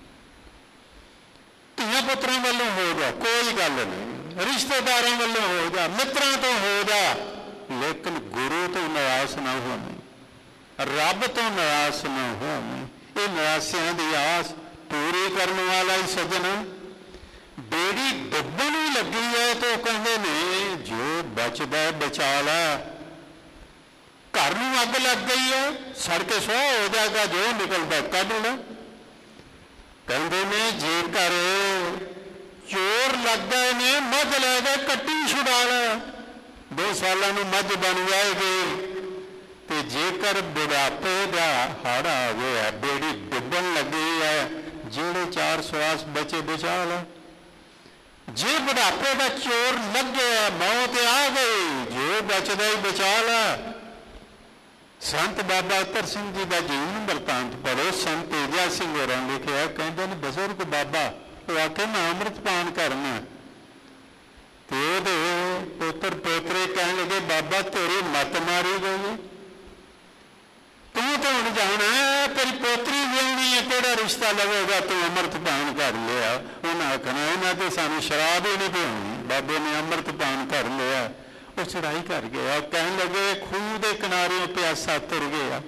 ਧੀਆਂ ਪੁੱਤਰਾਂ ਵੱਲੋਂ ਹੋ ਜਾ ਕੋਈ ਗੱਲ ਨਹੀਂ, ਰਿਸ਼ਤੇਦਾਰਾਂ ਵੱਲੋਂ ਹੋ ਜਾ, ਮਿੱਤਰਾਂ ਤੋਂ ਹੋ ਜਾ, ਲੇਕਿਨ ਗੁਰੂ ਤੋਂ ਨਿਰਾਸ਼ ਨਾ ਹੋਵੇਂ, ਰੱਬ ਤੋਂ ਨਿਰਾਸ਼ ਨਾ ਹੋਵੇਂ। ਇਹ ਨਿਰਾਸ਼ਿਆਂ ਦੀ ਆਸ ਪੂਰੀ ਕਰਨ ਵਾਲਾ ਹੀ ਸੱਜਣਾ। ਬੇੜੀ ਡੁੱਬਣ ਹੀ ਲੱਗੀ ਹੈ ਤਾਂ ਉਹ ਕਹਿੰਦੇ ਨੇ ਜੋ ਬਚਦਾ ਬਚਾ ਲਾ। ਘਰ ਨੂੰ ਅੱਗ ਲੱਗ ਗਈ ਹੈ, ਸੜ ਕੇ ਸੁਆਹ ਹੋ ਜਾਏਗਾ, ਜੋ ਨਿਕਲਦਾ ਕੱਢ ਲੈ। ਕਹਿੰਦੇ ਨੇ ਜੇਕਰ ਚੋਰ ਲੱਗ ਗਏ ਨੇ, ਮੱਝ ਲੈ ਗਏ ਕੱਟੀ ਛੁਡਾ ਲੈ, ਦੋ ਸਾਲਾਂ ਨੂੰ ਮੱਝ ਬਣ ਜਾਏਗੀ। ਤੇ ਜੇਕਰ ਬੁਢਾਪੇ ਦਾ ਹੜ ਆ ਗਿਆ, ਬੇੜੀ ਡੁੱਬਣ ਲੱਗੀ ਹੈ, ਜਿਹੜੇ ਚਾਰ ਸਵਾਸ ਬਚੇ ਬਚਾ ਲੈ। ਜੇ ਬੁਢਾਪੇ ਦਾ ਚੋਰ ਲੱਗਿਆ, ਮੌਤ ਆ ਗਈ, ਜੋ ਬਚਦਾ ਹੀ ਬਚਾ ਲੈ। ਸੰਤ ਬਾਬਾ ਅਤਰ ਸਿੰਘ ਜੀ ਦਾ ਜੀਵਨ ਵਰਤਾਂਤ ਪੜ੍ਹੋ। ਸੰਤ ਤੇਜਾ ਸਿੰਘ ਹੋਰਾਂ ਲਿਖਿਆ, ਕਹਿੰਦੇ ਨੇ ਬਜ਼ੁਰਗ ਬਾਬਾ ਉਹ ਆਖੇ ਮੈਂ ਅੰਮ੍ਰਿਤ ਪਾਨ ਕਰਨਾ, ਤੇ ਉਹਦੇ ਪੁੱਤਰ ਪੋਤਰੇ ਕਹਿਣ ਲੱਗੇ ਬਾਬਾ ਤੇਰੀ ਮੱਤ ਮਾਰੀ ਗਈ, ਤੂੰ ਤਾਂ ਹੁਣ ਜਾਣਾ, ਤੇਰੀ ਪੋਤਰੀ ਵਿਆਹਣੀ ਹੈ, ਕਿਹੜਾ ਰਿਸ਼ਤਾ ਲਵੇਗਾ, ਤੂੰ ਅੰਮ੍ਰਿਤ ਪਾਨ ਕਰ ਲਿਆ। ਉਹਨਾਂ ਆਖਣਾ ਇਹਨਾਂ ਤੇ ਸਾਨੂੰ ਸ਼ਰਾਬ ਹੀ ਨਹੀਂ ਪਿਆਉਣੀ। ਬਾਬੇ ਨੇ ਅੰਮ੍ਰਿਤ ਪਾਨ ਕਰ ਲਿਆ, ਉਹ ਚੜਾਈ ਕਰ ਗਿਆ। ਕਹਿਣ ਲੱਗੇ ਖੂਹ ਦੇ ਕਿਨਾਰੇ ਪਿਆਸਾ ਤੁਰ ਗਿਆ,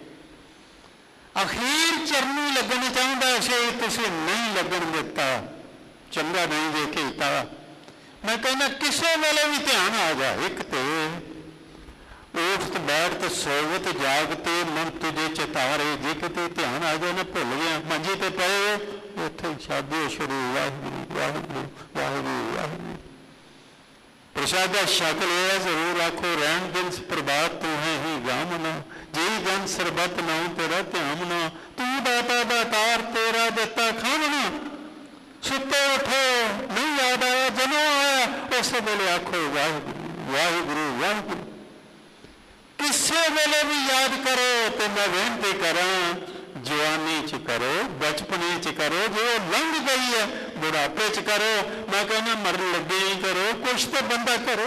ਅਖੀਰ ਚਰਨੀ ਲੱਗਣ ਚਾਹੁੰਦਾ ਸੀ, ਤੁਸੀਂ ਨਹੀਂ ਲੱਗਣ ਦਿੱਤਾ, ਚੰਗਾ ਨਹੀਂ ਜੇ ਕੀਤਾ। ਮੈਂ ਕਹਿੰਦਾ ਕਿਸੇ ਵੇਲੇ ਵੀ ਧਿਆਨ ਆ ਜਾ, ਇੱਕ ਤੇ ਉਠਤ ਬੈਠਤ ਸੋਵਤ ਜਾਗਤੇ ਮਨ ਤੁਝੇ ਚਿਤਾਰੇ। ਜੇ ਕਿਤੇ ਧਿਆਨ ਆ ਜਾਏ ਨਾ, ਭੁੱਲ ਗਿਆ, ਮੰਜੀ ਤੇ ਪਏ, ਉੱਥੇ ਸ਼ਾਦੀ ਸ਼ੁਰੂ, ਵਾਹਿਗੁਰੂ ਵਾਹਿਗੁਰੂ ਵਾਹਿਗੁਰੂ ਵਾਹਿਗੁਰੂ। ਪ੍ਰਸ਼ਾਦਾ ਛਕ ਲਿਆ, ਜ਼ਰੂਰ ਆਖੋ ਰਹਿਣ ਦਿਨ ਪ੍ਰਭਾਤ ਤੂੰ ਹੈ ਹੀ ਗਾਮਨਾ, ਜੀ ਗਨ ਸਰਬਤ ਨਾਉ ਤੇਰਾ ਧਿਆਮਨਾ, ਤੂੰ ਦਾਤਾ ਦਾਤਾਰ ਤੇਰਾ ਦਿੱਤਾ ਖਾਵਣਾ। ਸੁੱਤੇ ਉਠੋ ਨਹੀਂ ਯਾਦ ਆਇਆ, ਜਦੋਂ ਆਇਆ ਉਸੇ ਵੇਲੇ ਆਖੋ ਵਾਹਿਗੁਰੂ ਵਾਹਿਗੁਰੂ ਵਾਹਿਗੁਰੂ। ਕਿਸੇ ਵੇਲੇ ਵੀ ਯਾਦ ਕਰੋ। ਤੇ ਮੈਂ ਬੇਨਤੀ ਕਰਾਂ, ਜਵਾਨੀ ਚ ਕਰੋ, ਬਚਪਨੇ ਚ ਕਰੋ, ਜੋ ਲੰਘ ਗਈ ਹੈ ਬੁਢਾਪੇ ਚ ਕਰੋ। ਮੈਂ ਕਹਿੰਦਾ ਮਰਨ ਲੱਗੇ ਹੀ ਕਰੋ, ਕੁਛ ਤਾਂ ਬੰਦਾ ਕਰੋ।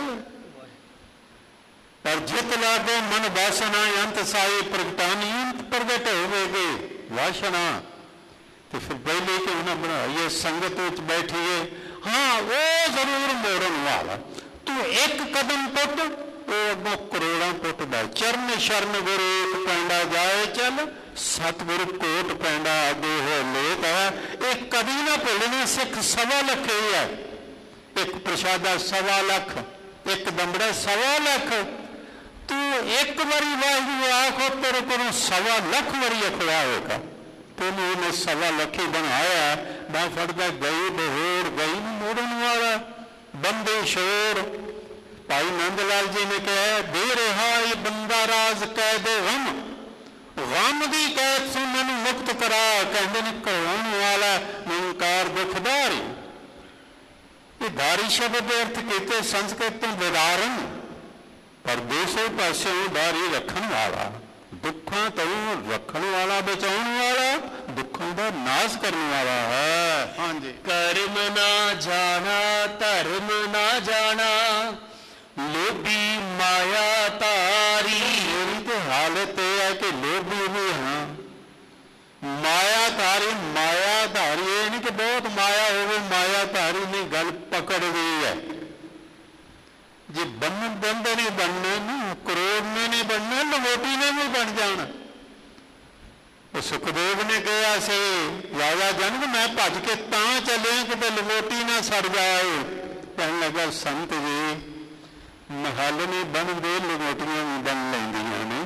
ਪਰ ਜਿਤ ਲਾਗੋ ਮਨ ਵਾਸਨਾ ਅੰਤ ਸਾਈ ਪ੍ਰਗਟਾਨੀ, ਅੰਤ ਪ੍ਰਗਟ ਹੋਵੇਗੀ ਵਾਸ਼ਨਾ। ਤੇ ਫਿਰ ਪਹਿਲੇ ਕਿਉਂ ਨਾ ਬਣਾਈਏ, ਸੰਗਤ ਵਿੱਚ ਬੈਠੀਏ। ਹਾਂ ਉਹ ਜ਼ਰੂਰ ਮੋੜਨ ਵਾਲਾ, ਤੂੰ ਇੱਕ ਕਦਮ ਪੁੱਟ, ਉਹ ਅੱਗੋਂ ਕਰੋੜਾਂ ਪੁੱਟਦਾ। ਚਰਨ ਸ਼ਰਨ ਗੁਰੂ ਪੈਂਡਾ ਜਾਏ ਚੱਲ, ਸਤਿਗੁਰੂ ਕੋਟ ਪੈਂਡਾ ਅੱਗੇ ਹੋ ਲੇਤ ਹੈ। ਇਹ ਕਦੀ ਨਾ ਭੁੱਲਣਾ, ਸਿੱਖ ਸਵਾ ਲੱਖ ਹੀ ਹੈ। ਇੱਕ ਪ੍ਰਸ਼ਾਦਾ ਸਵਾ ਲੱਖ, ਇੱਕ ਦੰਬੜਾ ਸਵਾ ਲੱਖ। ਤੂੰ ਇੱਕ ਵਾਰੀ ਵਾਹਿਗੁਰੂ ਆਖੋ, ਤੇਰੇ ਕੋਲੋਂ ਸਵਾ ਲੱਖ ਵਾਰੀ ਅਖਵਾਏਗਾ। ਤੈਨੂੰ ਉਹਨੇ ਸਵਾ ਲੱਖ ਹੀ ਬਣਾਇਆ। ਮੈਂ ਫੜਦਾ ਗਈ ਬਹੋੜ, ਗਈ ਨੂੰ ਮੋੜਨ ਵਾਲਾ, ਬੰਦੇ ਸ਼ੋਰ। ਭਾਈ ਨੰਦ ਲਾਲ ਜੀ ਨੇ ਕਿਹਾ ਦੇ ਰਿਹਾਈ ਬੰਦਾ ਰਾਜ ਕੈਦੇ ਗਮ, ਗਮ ਦੀ ਕੈਦ ਤੋਂ ਮੈਨੂੰ ਮੁਕਤ ਕਰਾ। ਕਹਿੰਦੇ ਨੇ ਕਹਾਉਣ ਵਾਲਾ ਨਿੰਕਾਰ ਦੁਖਦਾਰੀ। ਇਹ ਦਾਰੀ ਸ਼ਬਦ ਦੇ ਅਰਥ ਕੀਤੇ ਸੰਸਕ੍ਰਿਤ ਤੋਂ ਵਿਦਾਰਨ, ਪਰ ਦੂਸਰੇ ਪਾਸਿਓਂ ਦਾਰੀ ਰੱਖਣ ਵਾਲਾ, ਦੁੱਖਾਂ ਤੋਂ ਰੱਖਣ ਵਾਲਾ, ਬਚਾਉਣ ਵਾਲਾ, ਦੁੱਖਾਂ ਦਾ ਨਾਸ਼ ਕਰਨ ਵਾਲਾ ਹੈ। ਹਾਂਜੀ, ਕਰਮ ਨਾ ਜਾਣਾ ਧਰਮ ਨਾ ਜਾਣਾ, ਲੋਭੀ ਮਾਇਆ ਧਾਰੀ। ਮੇਰੀ ਤੇ ਹਾਲਤ ਇਹ ਹੈ ਕਿ ਲੋਭੀ ਵੀ ਹਾਂ, ਮਾਇਆ ਧਾਰੀ। ਮਾਇਆ ਧਾਰੀ ਇਹ ਨਹੀਂ ਕਿ ਬਹੁਤ ਮਾਇਆ ਹੋਵੇ, ਮਾਇਆ ਧਾਰੀ ਨਹੀਂ, ਗੱਲ ਪਕੜ ਗਈ ਹੈ। ਜੇ ਬੰਨਣ ਬੰਦੇ ਨਹੀਂ ਬਣਨੇ ਨਾ, ਕਰੋੜ ਨੇ ਨਹੀਂ ਬਣਨਾ, ਲੰਗੋਟੀ ਨੇ ਵੀ ਬਣ ਜਾਣਾ। ਉਹ ਸੁਖਦੇਵ ਨੇ ਕਿਹਾ ਸੀ ਰਾਜਾ ਜਨਕ ਮੈਂ ਭੱਜ ਕੇ ਤਾਂ ਚੱਲਿਆ ਕਿਤੇ ਲੰਗੋਟੀ ਨਾ ਸੜ ਜਾਏ। ਕਹਿਣ ਲੱਗਾ ਸੰਤ ਜੀ ਮਹੱਲ ਨਹੀਂ ਬਣਦੇ, ਲੰਗੋਟੀਆਂ ਵੀ ਬਣ ਲੈਂਦੀਆਂ ਨੇ,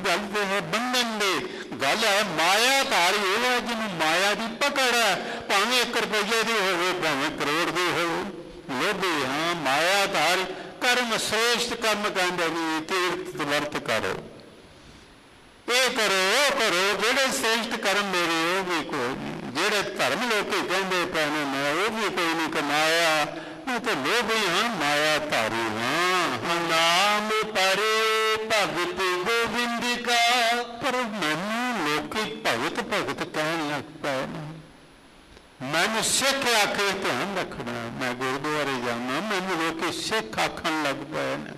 ਗੱਲ ਤੇ ਹੈ ਬੰਧਨ ਦੀ ਗੱਲ ਹੈ। ਮਾਇਆ ਧਾਰੀ ਉਹ ਹੈ ਜਿਹਨੂੰ ਮਾਇਆ ਦੀ ਪਕੜ ਹੈ, ਭਾਵੇਂ ਇੱਕ ਰੁਪਈਏ ਦੀ ਹੋਵੇ ਭਾਵੇਂ ਕਰੋੜ ਦੀ ਹੋਵੇ। ਲੋਭੀ ਹਾਂ ਮਾਇਆ ਧਾਰੀ। ਕਰਮ ਸ੍ਰੇਸ਼ਟ ਕਰਮ ਕਹਿੰਦੇ ਵੀ ਤੀਰਥ ਵਰਤ ਕਰੋ, ਇਹ ਕਰੋ ਉਹ ਕਰੋ, ਜਿਹੜੇ ਸ੍ਰੇਸ਼ਟ ਕਰਮ ਮੇਰੇ ਉਹ ਵੀ ਕੋਈ ਨਹੀਂ। ਜਿਹੜੇ ਧਰਮ ਲੋਕੀ ਕਹਿੰਦੇ ਪਏ ਨੇ ਮੈਂ ਉਹ ਵੀ ਕੋਈ ਨਹੀਂ ਕਮਾਇਆ, ਮੈਂ ਤਾਂ ਲੋਭੀ ਹਾਂ ਮਾਇਆ ਧਾਰੀ ਹਾਂ। ਨਾਮ ਪਰੇ ਭਗਤ ਗੋਬਿੰਦ ਕਾ। ਪਰ ਮੈਨੂੰ ਲੋਕੀ ਭਗਤ ਭਗਤ ਕਹਿਣ ਲੱਗ ਪਏ ਨੇ। ਮੈਨੂੰ ਸਿੱਖ ਆਖੇ ਧਿਆਨ ਰੱਖਣਾ, ਮੈਂ ਗੁਰਦੁਆਰੇ ਜਾਣਾ ਮੈਨੂੰ ਲੋਕੀ ਸਿੱਖ ਆਖਣ ਲੱਗ ਪਏ ਨੇ।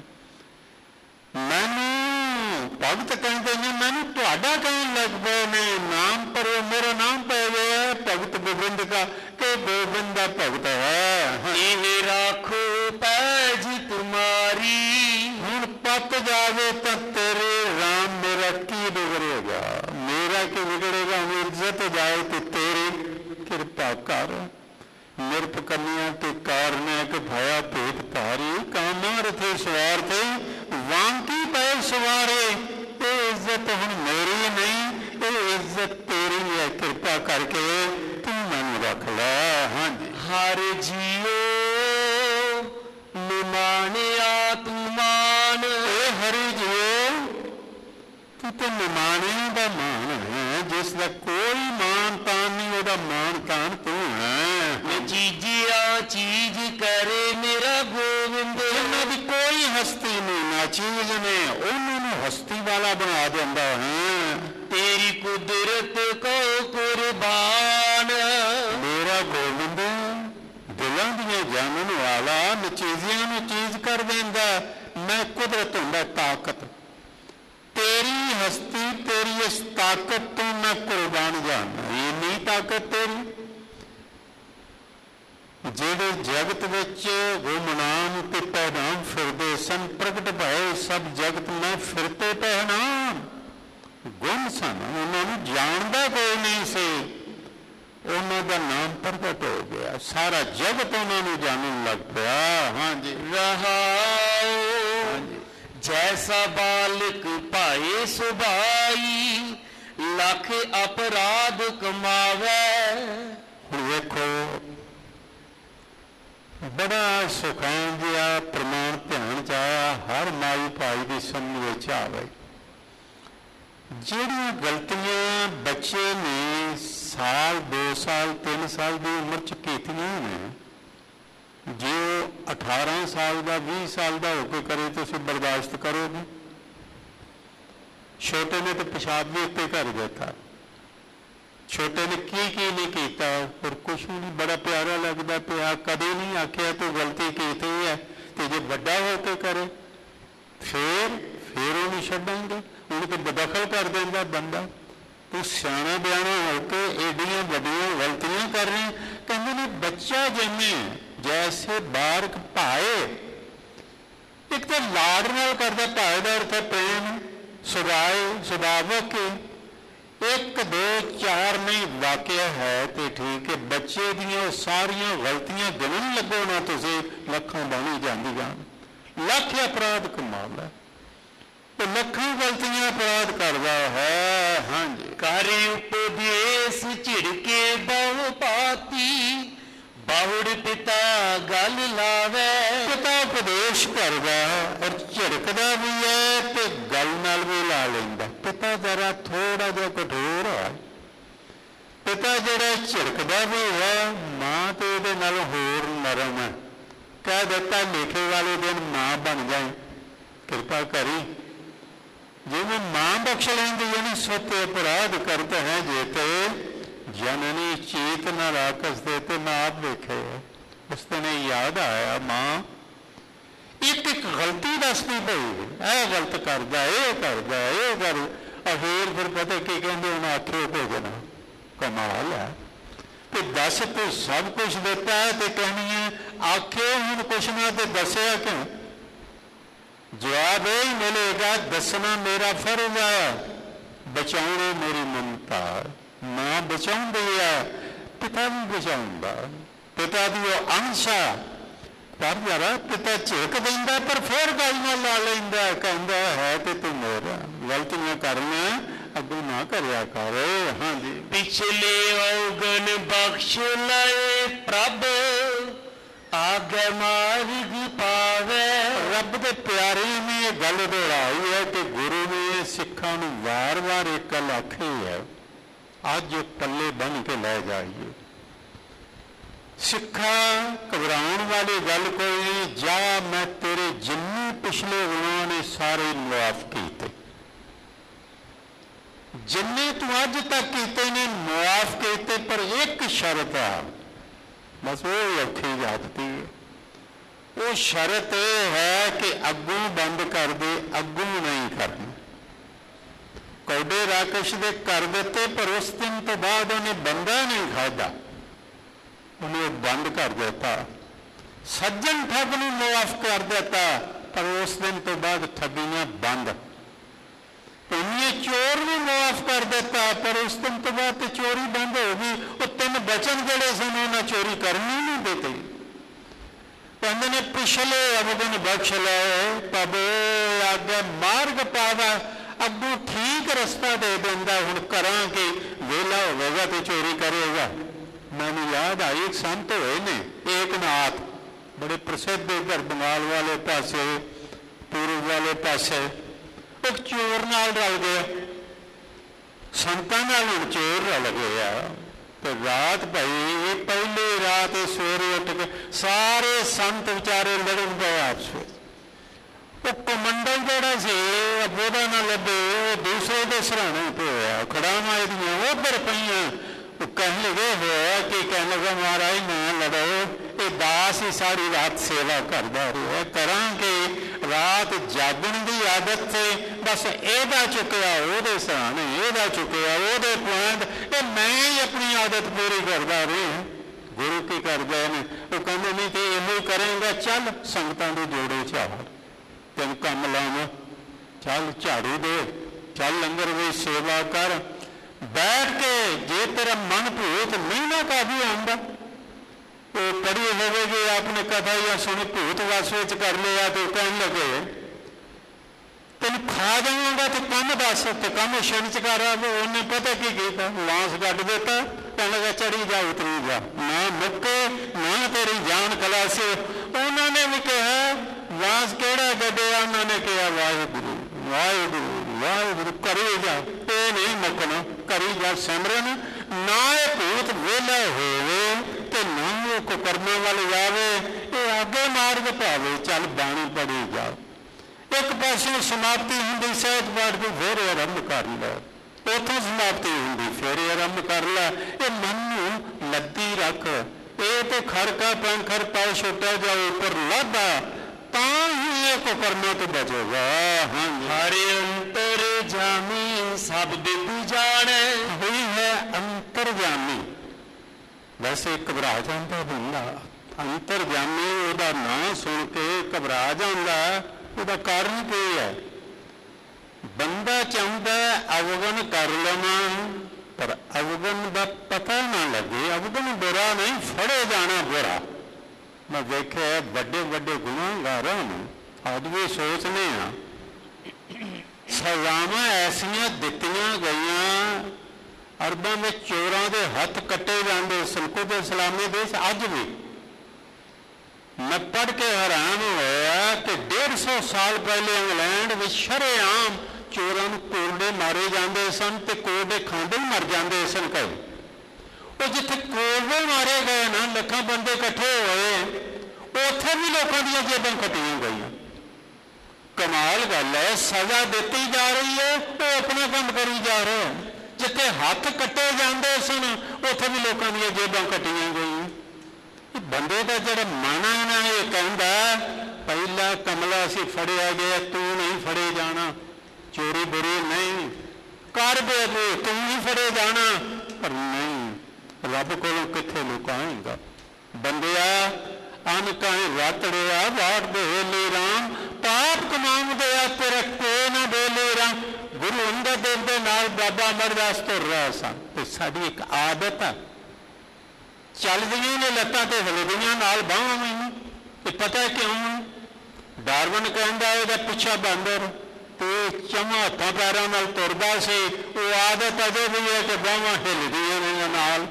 ਮੈਨੂੰ ਭਗਤ ਕਹਿੰਦੇ ਨੇ, ਮੈਨੂੰ ਤੁਹਾਡਾ ਕਹਿਣ ਲੱਗ ਪਏ ਨੇ। ਨਾਮ ਪਰੇ ਮੇਰਾ ਨਾਮ ਪੈ ਗਿਆ ਭਗਤ ਗੋਬਿੰਦ ਦਾ, ਕਿ ਗੋਬਿੰਦ ਦਾ ਭਗਤ ਹੈ। ਇਹ ਰਾਖੋ ਪੈਜ ਤੁਮਾਰੀ। ਹੁਣ ਪੱਕ ਜਾਵੇ ਤਾਂ ਤੇਰੇ ਰਾਮ ਮੇਰਾ ਕੀ ਵਿਗੜੇਗਾ, ਮੇਰਾ ਕੀ ਵਿਗੜੇਗਾ। ਹੁਣ ਇੱਜ਼ਤ ਜਾਏ ਤੇ ਤੇਰੀ ਕਿਰਪਾ ਕਰ। ਨਿਰਪ ਕੰਨਿਆ ਤੇ ਕਾਰਨ ਕਿ ਭਇਆ ਭੇਟ ਧਾਰੀ। ਕਾਮਾ ਰਥੇ ਸਵਾਰ ਥੇ ਵਾਂਕੀ ਪਏ ਸਵਾਰੇ। ਇਹ ਇੱਜ਼ਤ ਹੁਣ ਮੇਰੀ ਨਹੀਂ, ਇਹ ਇੱਜ਼ਤ ਤੇਰੀ ਹੈ। ਕਿਰਪਾ ਕਰਕੇ ਤੂੰ ਮੈਨੂੰ ਰੱਖ ਲੈ। ਹਾਂਜੀ ਹਰ ਜੀਓ ਨਿਮਾਣਿਆ ਤੂੰ ਮਾਨ। ਇਹ ਹਰੀ ਜੀਓ ਤੂੰ ਤੇ ਨਿਮਾਣਿਆਂ ਦਾ ਮਾਣ ਹੈ, ਜਿਸ ਦਾ ਕੋਈ ਮਾਣ ਤਾਣ ਨਹੀਂ, ਉਹਦਾ ਮਾਣ ਤਾਣ ਤੂੰ ਹੈ। ਮੈਂ ਚੀਜ਼ਿਆ ਚੀਜ਼ ਕਰੇ ਮੇਰਾ ਗੋਬਿੰਦ। ਇਹਨਾਂ ਦੀ ਕੋਈ ਹਸਤੀ ਨਹੀਂ, ਨਾ ਚੀਜ਼ ਨੇ ਉਹਨਾਂ ਨੂੰ ਹਸਤੀ ਵਾਲਾ ਬਣਾ ਦਿੰਦਾ ਹੈ। ਤੇਰੀ ਕੁਦਰਤ ਕੋ ਕੁਰਬਾਨ। ਮੇਰਾ ਗੋਬਿੰਦ ਦਿਲਾਂ ਦੀਆਂ ਜਾਣਨ ਵਾਲਾ, ਨਚੀਜ਼ਿਆਂ ਨੂੰ ਚੀਜ਼ ਕਰ ਦਿੰਦਾ। ਮੈਂ ਕੁਦਰਤ ਹੁੰਦਾ ਤਾਕਤ, ਤੇਰੀ ਹਸਤੀ ਤੇਰੀ ਇਸ ਤਾਕਤ ਤੋਂ ਮੈਂ ਕੁਰਬਾਨ ਜਾਣਾ। ਇੰਨੀ ਤਾਕਤ ਤੇਰੀ। ਜਿਹੜੇ ਜਗਤ ਵਿੱਚ ਗੁਮਨਾਮ ਤੇ ਪਹਿਨਾਮ ਫਿਰਦੇ ਸਨ, ਪ੍ਰਗਟ ਭਏ ਸਭ ਜਗਤ ਮੈਂ ਫਿਰਤੇ ਪਹਿਨਾਮ। ਗੁਣ ਸਨ, ਉਹਨਾਂ ਨੂੰ ਜਾਣਦਾ ਕੋਈ ਨਹੀਂ ਸੀ, ਉਹਨਾਂ ਦਾ ਨਾਮ ਪ੍ਰਗਟ ਹੋ ਗਿਆ, ਸਾਰਾ ਜਗਤ ਉਹਨਾਂ ਨੂੰ ਜਾਣਨ ਲੱਗ ਪਿਆ। ਹਾਂਜੀ ਰਹਾਉ ਜੈਸਾ ਬਾਲਕ ਭਾਏ ਸੁਭਾਈ। ਲੱਖ ਅਪਰਾਧ ਕਮਾਵੇ। ਹੁਣ ਵੇਖੋ ਬੜਾ ਸੁਖਾਂ ਜਿਹਾ ਪ੍ਰਮਾਣ ਧਿਆਨ ਚ ਆਇਆ, ਹਰ ਮਾਈ ਭਾਈ ਦੀ ਸਮਝ ਵਿੱਚ ਆਵੇ। ਜਿਹੜੀਆਂ ਗਲਤੀਆਂ ਬੱਚੇ ਨੇ ਸਾਲ ਦੋ ਸਾਲ ਤਿੰਨ ਸਾਲ ਦੀ ਉਮਰ ਚ ਕੀਤੀਆਂ ਨੇ, ਜੇ ਉਹ ਅਠਾਰਾਂ ਸਾਲ ਦਾ ਵੀਹ ਸਾਲ ਦਾ ਹੋ ਕੇ ਕਰੇ ਤੁਸੀਂ ਬਰਦਾਸ਼ਤ ਕਰੋਗੇ? ਛੋਟੇ ਨੇ ਤਾਂ ਪਿਸ਼ਾਬ ਵੀ ਉੱਤੇ ਕਰ ਦਿੱਤਾ, ਛੋਟੇ ਨੇ ਕੀ ਕੀ ਨਹੀਂ ਕੀਤਾ, ਪਰ ਕੁਛ ਵੀ ਨਹੀਂ, ਬੜਾ ਪਿਆਰਾ ਲੱਗਦਾ ਪਿਆ। ਕਦੇ ਨਹੀਂ ਆਖਿਆ ਤੂੰ ਗਲਤੀ ਕੀਤੀ ਹੈ, ਤੇ ਜੇ ਵੱਡਾ ਹੋ ਕੇ ਕਰੇ ਫੇਰ ਫੇਰ ਉਹਨੂੰ ਛੱਡਾਂਗੇ, ਉਹਨੂੰ ਤਾਂ ਬਦਖਲ ਕਰ ਦਿੰਦਾ ਬੰਦਾ। ਤੂੰ ਸਿਆਣਾ ਬਿਆਣਾ ਹੋ ਕੇ ਏਡੀਆਂ ਵੱਡੀਆਂ ਗਲਤੀਆਂ ਕਰ ਰਹੀ। ਕਹਿੰਦੇ ਨੇ ਬੱਚਾ ਜੰਮੇ ਜੈਸੇ ਬਾਰਕ ਭਾਏ। ਇੱਕ ਤਾਂ ਲਾਡ ਨਾਲ ਕਰਦਾ, ਭਾਏ ਦਾ ਅਰਥ ਹੈ ਪ੍ਰੇਮ, ਸੁਭਾਏ ਸੁਭਾਵਕ। ਇੱਕ ਦੋ ਚਾਰ ਨਹੀਂ ਵਾਕਿਆ ਹੈ ਤੇ ਠੀਕ ਹੈ। ਬੱਚੇ ਦੀਆਂ ਸਾਰੀਆਂ ਗਲਤੀਆਂ ਗਿਣਨ ਲੱਗੋ ਨਾ ਤੁਸੀਂ, ਲੱਖਾਂ ਬਣੀ ਜਾਂਦੀਆਂ। ਲੱਖ ਅਪਰਾਧ ਕਮਾਉਂਦਾ ਤੇ ਲੱਖਾਂ ਗਲਤੀਆਂ ਅਪਰਾਧ ਕਰਦਾ ਹੈ। ਹਾਂਜੀ ਕਰ ਉਪਦੇਸ਼ ਝਿੜਕੇ ਬਹੁ ਪਾਤੀ। ਬਾਹੁੜ ਪਿਤਾ ਗੱਲ ਲਾਵੇ। ਪਿਤਾ ਉਪਦੇਸ਼ ਕਰਦਾ ਔਰ ਝਿੜਕਦਾ ਵੀ ਹੈ ਤੇ ਗੱਲ ਨਾਲ ਵੀ ਲਾ ਲੈਂਦਾ। ਪਿਤਾ ਜ਼ਰਾ ਥੋੜਾ ਜਿਹਾ ਕਠੋਰ ਹੈ। ਪਿਤਾ ਜਿਹੜਾ ਝਿੜਕਦਾ ਵੀ ਹੈ, ਮਾਂ ਤੇ ਇਹਦੇ ਨਾਲ ਹੋਰ ਨਰਮ ਹੈ। ਕਹਿ ਦਿੱਤਾ ਲਿਖੇ ਵਾਲੇ ਦਿਨ ਮਾਂ ਬਣ ਜਾਏ, ਕਿਰਪਾ ਕਰੀ। ਜਿਵੇਂ ਮਾਂ ਬਖਸ਼ ਲੈਂਦੀ ਹੈ ਨਾ, ਸੋਤੇ ਅਪਰਾਧ ਕਰਦਾ ਹੈ ਜੇ ਤੇ ਜਨਨੀ ਚੇਤ ਨਾ ਰਾਕਸ ਦੇ। ਤੇ ਮੈਂ ਆਪ ਵੇਖੇ ਉਸ ਦਿਨ ਯਾਦ ਆਇਆ, ਮਾਂ ਇੱਕ ਇੱਕ ਗਲਤੀ ਦੱਸਦੀ ਪਈ, ਇਹ ਗਲਤ ਕਰਦਾ, ਇਹ ਕਰਦਾ, ਇਹ ਕਰ। ਅਖੀਰ ਫਿਰ ਪਤਾ ਕੀ ਕਹਿੰਦੇ, ਹੁਣ ਆਖਿਓ ਭੇਜਣਾ। ਕਮਾਲ ਹੈ। ਤੇ ਦੱਸ ਤੂੰ ਸਭ ਕੁਛ ਦਿੱਤਾ ਹੈ ਤੇ ਕਹਿਣੀ ਹੈ ਆਖਿਓ ਹੁਣ ਕੁਛ ਨਾ, ਤੇ ਦੱਸਿਆ ਕਿਉਂ? ਜਵਾਬ ਇਹ ਮਿਲੇਗਾ, ਦੱਸਣਾ ਮੇਰਾ ਫਰਜ਼ ਹੈ, ਬਚਾਉਣਾ ਮੇਰੀ ਮਮਤਾ। ਮਾਂ ਬਚਾਉਂਦੀ ਹੈ, ਪਿਤਾ ਵੀ ਬਚਾਉਂਦਾ, ਪਿਤਾ ਦੀ ਉਹ ਅੰਸ਼ਾ। ਪਰ ਜਰਾ ਪਿਤਾ ਝਿੜਕ ਦਿੰਦਾ, ਪਰ ਫਿਰ ਗੱਲ ਨਾਲ ਲਾ ਲੈਂਦਾ, ਕਹਿੰਦਾ ਹੈ ਤੇ ਤੂੰ ਮੇਰਾ। ਗਲਤੀਆਂ ਕਰਨਾ ਅੱਗੋਂ ਨਾ ਕਰਿਆ ਕਰ। ਹਾਂਜੀ, पिछले अवगन बख्श लए प्रभ आगे मार्ग पावे। ਰੱਬ ਦੇ ਪਿਆਰੇ ਨੇ ਇਹ ਗੱਲ ਦੁਹਰਾਈ ਹੈ ਕਿ ਗੁਰੂ ਨੇ ਇਹ ਸਿੱਖਾਂ ਨੂੰ ਵਾਰ-ਵਾਰ ਇੱਕ ਗੱਲ ਆਖੀ ਹੈ, ਅੱਜ ਪੱਲੇ ਬੰਨ੍ਹ ਕੇ ਲੈ ਜਾਈਏ। ਸਿੱਖਾ ਘਬਰਾਉਣ ਵਾਲੀ ਗੱਲ ਕੋਈ ਨਹੀਂ, ਜਾ ਮੈਂ ਤੇਰੇ ਜਿੰਨੇ ਪਿਛਲੇ ਗੁਨਾਹ ਨੇ ਸਾਰੇ ਮੁਆਫ ਕੀਤੇ, ਜਿੰਨੇ ਤੂੰ ਅੱਜ ਤੱਕ ਕੀਤੇ ਨੇ ਮੁਆਫ ਕੀਤੇ, ਪਰ ਇੱਕ ਸ਼ਰਤ ਆ, ਬਸ ਉਹ ਔਖੀ ਜਾਪਦੀ ਹੈ। ਉਹ ਸ਼ਰਤ ਇਹ ਹੈ ਕਿ ਅੱਗੋਂ ਬੰਦ ਕਰ ਦੇ, ਅੱਗੋਂ ਨਹੀਂ ਕਰਨਾ। ਕੌਡੇ ਰਾਕਸ਼ ਦੇ ਕਰ ਦਿੱਤੇ, ਪਰ ਉਸ ਦਿਨ ਤੋਂ ਬਾਅਦ ਉਹਨੇ ਬੰਦਾ ਨਹੀਂ ਖਾਧਾ, ਉਹਨੇ ਬੰਦ ਕਰ ਦਿੱਤਾ। ਸੱਜਣ ਠੱਗ ਨੂੰ ਮੁਆਫ ਕਰ ਦਿੱਤਾ, ਪਰ ਉਸ ਦਿਨ ਤੋਂ ਬਾਅਦ ਠੱਗੀਆਂ ਬੰਦ। ਉਹਨੇ ਚੋਰ ਨੂੰ ਮੁਆਫ ਕਰ ਦਿੱਤਾ, ਪਰ ਉਸ ਦਿਨ ਤੋਂ ਬਾਅਦ ਤੇ ਚੋਰੀ ਬੰਦ ਹੋ ਗਈ। ਉਹ ਤਿੰਨ ਬਚਨ ਜਿਹੜੇ ਸਨ ਉਹਨਾਂ ਚੋਰੀ ਕਰਨੀ ਨਹੀਂ ਦਿੱਤੀ। ਕਹਿੰਦੇ ਨੇ ਪਿਛਲੇ ਅਵਗੁਣ ਬਖਸ਼ ਲਏ ਪ੍ਰਭ ਆਗੇ ਮਾਰਗ ਪਾਵਾ, ਅੱਗੋਂ ਠੀਕ ਰਸਤਾ ਦੇ ਦਿੰਦਾ। ਹੁਣ ਕਰਾਂ ਕਿ ਵਿਹਲਾ ਹੋਵੇਗਾ ਤੇ ਚੋਰੀ ਕਰੇਗਾ। ਮੈਨੂੰ ਯਾਦ ਆਈ, ਇੱਕ ਸੰਤ ਹੋਏ ਨੇ ਏਕਨਾਥ, ਬੜੇ ਪ੍ਰਸਿੱਧ ਇੱਧਰ ਬੰਗਾਲ ਵਾਲੇ ਪਾਸੇ, ਪੂਰਬ ਵਾਲੇ ਪਾਸੇ। ਇੱਕ ਚੋਰ ਨਾਲ ਰਲ ਗਏ, ਸੰਤਾਂ ਨਾਲ ਹੁਣ ਚੋਰ ਰਲ ਗਏ ਆ। ਤੇ ਰਾਤ ਭਾਈ ਪਹਿਲੀ ਰਾਤ ਸਵੇਰੇ ਉੱਠ ਕੇ ਸਾਰੇ ਸੰਤ ਵਿਚਾਰੇ ਲੜਨ ਪਏ ਆਪਸ ਵਿੱਚ। ਉਹ ਕਮੰਡਲ ਜਿਹੜਾ ਸੀ ਉਹਦਾ ਨਾ ਲੱਭੇ, ਉਹ ਦੂਸਰੇ ਦੇ ਸਰਾਣੇ ਪਿਆ, ਖੜਾਵਾਂ ਇਹਦੀਆਂ ਉੱਧਰ ਪਈਆਂ। ਉਹ ਕਹਿਣ ਲੱਗੇ ਹੋਇਆ ਕਿ ਕਹਿਣ ਲੱਗਾ ਮਹਾਰਾਜ ਨਾ ਲੜੋ, ਇਹ ਦਾਸ ਹੀ ਸਾਰੀ ਰਾਤ ਸੇਵਾ ਕਰਦਾ ਰਿਹਾ, ਕਰਾਂਗੇ ਰਾਤ ਜਾਗਣ ਦੀ ਆਦਤ ਤੇ ਬਸ ਇਹਦਾ ਚੁੱਕਿਆ ਉਹਦੇ ਸਰਾਣੇ, ਇਹਦਾ ਚੁੱਕਿਆ ਉਹਦੇ ਪੁਆਇੰਟ, ਇਹ ਮੈਂ ਹੀ ਆਪਣੀ ਆਦਤ ਪੂਰੀ ਕਰਦਾ ਰਿਹਾ। ਗੁਰੂ ਕੀ ਕਰਦੇ ਨੇ? ਉਹ ਕਹਿੰਦੇ ਨਹੀਂ ਤੇ ਇਹੋ ਹੀ ਕਰੇਗਾ, ਚੱਲ ਸੰਗਤਾਂ ਦੇ ਜੋੜੇ ਝਾੜ, ਤੈਨੂੰ ਕੰਮ ਲਾਵਾਂ, ਚੱਲ ਝਾੜੂ ਦੇ, ਚੱਲ ਲੰਗਰ ਵਿੱਚ ਸੇਵਾ ਕਰ, ਬੈਠ ਕੇ ਜੇ ਤੇਰਾ ਮਨ ਭੂਤ ਨਹੀਂ ਨਾ ਕਾਬੂ ਆਉਂਦਾ, ਉਹ ਪੜ੍ਹੀ ਹੋਵੇਗੀ ਆਪਨੇ ਕਥਾ ਜਾਂ ਸੁਣੀ ਭੂਤ ਵਸ ਵਿੱਚ ਕਰ ਲਿਆ, ਤੇ ਉਹ ਕਹਿਣ ਲੱਗੇ ਤੈਨੂੰ ਖਾ ਜਾਵਾਂਗਾ ਤੇ ਕੰਮ ਦੱਸ, ਤੇ ਕੰਮ ਛਿੰਚ ਕਰ ਆ। ਉਹਨੇ ਪਤਾ ਕੀ ਕੀਤਾ, ਲਾਂਸ ਕੱਢ ਦਿੱਤਾ, ਕਹਿਣ ਲੱਗਾ ਚੜੀ ਜਾ ਉਤਰੀ ਜਾ, ਨਾ ਮੁੱਕੇ ਨਾ ਤੇਰੀ ਜਾਨ ਖਲਾਸੇ। ਉਹਨਾਂ ਨੇ ਵੀ ਕਿਹਾ ਲਾਂਸ ਕਿਹੜਾ ਗੱਡਿਆ? ਉਹਨਾਂ ਨੇ ਕਿਹਾ ਵਾਹਿਗੁਰੂ ਵਾਹਿਗੁਰੂ ਵਾਹਿਗੁਰੂ, ਕਰੀ ਜਾ, ਇਹ ਨਹੀਂ ਮੁੱਕਣਾ, ਕਰੀ ਜਾ ਸਿਮਰਨ। ਨਾ ਇਹ ਭੂਤ ਵਿਹਲਾ ਹੋਵੇ ਤੇ ਨਾ ਉਹ ਕੁਕਰਮਾਂ ਵੱਲ ਜਾਵੇ, ਇਹ ਅੱਗੇ ਮਾਰਗ ਪਾਵੇ। ਚੱਲ ਬਾਣੀ ਪੜ੍ਹੀ ਜਾ, ਇੱਕ ਪਾਸੇ ਸਮਾਪਤੀ ਹੁੰਦੀ ਸਹਿਜ ਪਾਠ ਦੀ, ਫਿਰ ਆਰੰਭ ਕਰ ਲੈ, ਉੱਥੋਂ ਸਮਾਪਤੀ ਹੁੰਦੀ ਫਿਰ ਆਰੰਭ ਕਰ ਲੈ। ਇਹ ਮਨ ਨੂੰ ਲੱਦੀ ਰੱਖ, ਇਹ ਤੇ ਖੜਕਾ ਪੰਖਰ ਪਾਉ ਛੁੱਟਿਆ ਜਾਓ ਉੱਪਰ ਲਾਭਾ, ਤਾਂ ਹੀ ਇਹ ਕੁਕਰਮਾਂ ਤੋਂ ਬਚੇਗਾ। ਹਾਂ, ਹਰੇ ਅੰਤਰ ਜਾਮੀ ਸਭ ਦਿਨ ਜਾਣੇ, ਹੋਈ ਹੈ ਅੰਤਰਜਾਮੀ। ਵੈਸੇ ਘਬਰਾ ਜਾਂਦਾ ਬੰਦਾ, ਅੰਤਰਜਾਮੀ ਉਹਦਾ ਨਾਂ ਸੁਣ ਕੇ ਘਬਰਾ ਜਾਂਦਾ। ਉਹਦਾ ਕਾਰਨ ਕੀ ਹੈ? ਬੰਦਾ ਚਾਹੁੰਦਾ ਅਵਗੁਣ ਕਰ ਲਵਾਂ, ਪਰ ਅਵਗੁਣ ਦਾ ਪਤਾ ਨਾ ਲੱਗੇ। ਅਵਗੁਣ ਬੁਰਾ ਨਹੀਂ, ਫੜੇ ਜਾਣਾ ਬੁਰਾ। ਮੈਂ ਵੇਖਿਆ ਵੱਡੇ ਵੱਡੇ ਗੁਨਾਹਗਾਰਾਂ ਨੂੰ ਅੱਜ ਵੀ ਸੋਚਦੇ ਹਾਂ, ਸਜ਼ਾਵਾਂ ਐਸੀਆਂ ਦਿੱਤੀਆਂ ਗਈਆਂ, ਅਰਬਾਂ ਵਿੱਚ ਚੋਰਾਂ ਦੇ ਹੱਥ ਕੱਟੇ ਜਾਂਦੇ ਸਨ। ਕੁਝ ਇਸਲਾਮੀ ਦੇਸ਼ ਅੱਜ ਵੀ, ਮੈਂ ਪੜ੍ਹ ਕੇ ਹੈਰਾਨ ਹੋਇਆ ਕਿ ਡੇਢ ਸੌ ਸਾਲ ਪਹਿਲੇ ਇੰਗਲੈਂਡ ਵਿੱਚ ਸ਼ਰੇਆਮ ਚੋਰਾਂ ਨੂੰ ਕੋਰਡੇ ਮਾਰੇ ਜਾਂਦੇ ਸਨ, ਤੇ ਕੋਰਡੇ ਖਾਂਦੇ ਹੀ ਮਰ ਜਾਂਦੇ ਸਨ। ਕਈ ਉਹ ਜਿੱਥੇ ਕੋਰਡੇ ਮਾਰੇ ਗਏ ਨਾ, ਲੱਖਾਂ ਬੰਦੇ ਇਕੱਠੇ ਹੋਏ, ਉੱਥੇ ਵੀ ਲੋਕਾਂ ਦੀਆਂ ਜੇਬਾਂ ਕੱਟੀਆਂ ਗਈਆਂ। ਕਮਾਲ ਗੱਲ ਹੈ, ਸਜ਼ਾ ਦਿੱਤੀ ਜਾ ਰਹੀ ਹੈ, ਉਹ ਆਪਣਾ ਕੰਮ ਕਰੀ ਜਾ ਰਿਹਾ। ਜਿੱਥੇ ਹੱਥ ਕੱਟੇ ਜਾਂਦੇ ਸਨ, ਉੱਥੇ ਵੀ ਲੋਕਾਂ ਦੀਆਂ ਜੇਬਾਂ ਕੱਟੀਆਂ ਗਈਆਂ। ਬੰਦੇ ਦਾ ਜਿਹੜਾ ਮਨ ਹੈ ਨਾ, ਇਹ ਕਹਿੰਦਾ ਪਹਿਲਾ ਕਮਲਾ ਸੀ ਫੜਿਆ ਗਿਆ, ਤੂੰ ਨਹੀਂ ਫੜੇ ਜਾਣਾ, ਚੋਰੀ ਬੁਰੀ ਨਹੀਂ ਕਰ ਦੇ, ਤੂੰ ਨਹੀਂ ਫੜੇ ਜਾਣਾ। ਪਰ ਨਹੀਂ, ਰੱਬ ਕੋਲੋਂ ਕਿੱਥੇ ਲੁਕਾਏਗਾ? ਬੰਦਿਆ ਅਨ ਕਾਹੇ ਰਾਤੜਿਆ ਵਾਟ ਦੇ ਵੇਲੇ ਰਾਮ, ਪਾਪ ਕਮਾਉਂਦੇ ਆ ਤੇਰੇ ਕੋ ਨਾ ਬੋਲੇ ਰਾਮ। ਗੁਰੂ ਅੰਗਦ ਦੇਵ ਦੇ ਨਾਲ ਬਾਬਾ ਅਮਰਦਾਸ ਤੁਰ ਰਿਹਾ ਸਨ, ਤੇ ਸਾਡੀ ਇੱਕ ਆਦਤ ਆ, ਚੱਲਦੀਆਂ ਨੇ ਲੱਤਾਂ ਤੇ ਹਿਲਦੀਆਂ ਨਾਲ ਬਾਹਾਂ ਮੈਨੂੰ, ਤੇ ਪਤਾ ਕਿਉਂ? ਡਾਰਵਨ ਕਹਿੰਦਾ ਇਹਦਾ ਪਿੱਛਾ ਬਾਂਦਰ, ਤੇ ਚਮਾਂ ਹੱਥਾਂ ਪੈਰਾਂ ਨਾਲ ਤੁਰਦਾ ਸੀ। ਉਹ ਆਦਤ ਅਜੇ ਵੀ ਹੈ ਕਿ ਬਾਹਾਂ ਹਿੱਲਦੀਆਂ ਨੇ ਨਾਲ।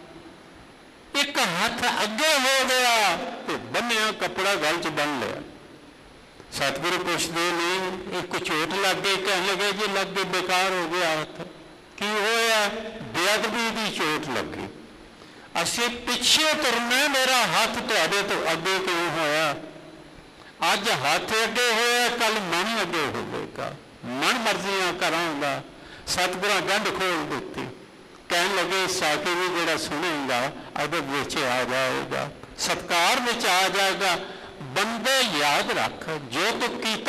ਇੱਕ ਹੱਥ ਅੱਗੇ ਹੋ ਗਿਆ ਤੇ ਬੰਨਿਆ ਕੱਪੜਾ ਗਲ 'ਚ ਬੰਨ ਲਿਆ। ਸਤਿਗੁਰੂ ਪੁੱਛਦੇ ਨੇ ਇੱਕ ਚੋਟ ਲੱਗ ਗਈ, ਕਹਿਣ ਲੱਗੇ ਜੀ ਲੱਗ ਕੇ ਬੇਕਾਰ ਹੋ ਗਿਆ ਹੱਥ। ਕੀ ਹੋਇਆ? ਬੇਅਦਬੀ ਦੀ ਚੋਟ ਲੱਗੀ। ਅਸੀਂ ਪਿੱਛੇ ਤੁਰਨਾ, ਮੇਰਾ ਹੱਥ ਤੁਹਾਡੇ ਤੋਂ ਅੱਗੇ ਕਿਉਂ ਹੋਇਆ? ਅੱਜ ਹੱਥ ਅੱਗੇ ਹੋਇਆ, ਕੱਲ ਮਨ ਅੱਗੇ ਹੋਵੇਗਾ। ਮਨ ਮਰਜ਼ੀਆਂ ਕਰਾਂਗਾ। ਸਤਿਗੁਰਾਂ ਗੰਢ ਖੋਲ ਦਿੱਤੀ। ਕਹਿਣ ਲੱਗੇ ਸਾਕੇ ਵੀ ਜਿਹੜਾ ਸੁਣੇਗਾ ਅਦਬ ਵਿੱਚ ਆ ਜਾਏਗਾ, ਸਤਕਾਰ ਵਿੱਚ ਆ ਜਾਏਗਾ। ਬੰਦੇ ਯਾਦ ਰੱਖ, ਜੋ ਤੂੰ ਕੀਤਾ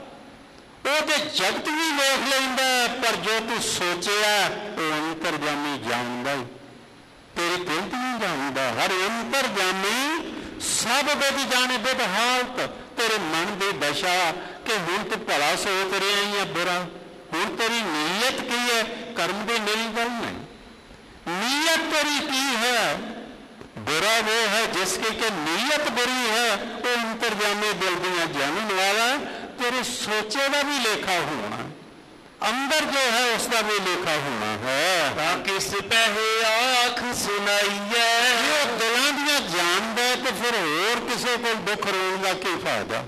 ਉਹ ਤੇ ਜਗਤ ਵੀ ਵੇਖ ਲੈਂਦਾ, ਪਰ ਜੋ ਤੂੰ ਸੋਚਿਆ ਉਹ ਅੰਤਰਜਾਮੀ ਜਾਣਦਾ ਹੀ, ਤੇਰੀ ਦਿਲ ਨਹੀਂ ਜਾਣਦਾ। ਹਰ ਅੰਤਰਜਾਮੀ ਸਭ ਬਿਦ ਜਾਣੇ ਬਿਦ ਹਾਲਤ, ਤੇਰੇ ਮਨ ਦੀ ਦਸ਼ਾ ਕਿ ਹੁਣ ਤੂੰ ਭਲਾ ਸੋਚ ਰਿਹਾ ਜਾਂ ਬੁਰਾ। ਹੁਣ ਤੇਰੀ ਨੀਅਤ ਕੀ ਹੈ? ਕਰਮ ਦੀ ਮੇਰੀ ਗੱਲ ਨਹੀਂ। नीयत तेरी की है? बुरा वो है जिसकी के नीयत बुरी है, वो अंतर्जामी दिल दिया जानने वाला। तेरे सोचे का भी लेखा होना, अंदर जो है उसका भी लेखा होना है। किस पहले आँख सुनाई है, जो दिलों दिया जानता है तो फिर होर किसी को दुख रोने का की फायदा?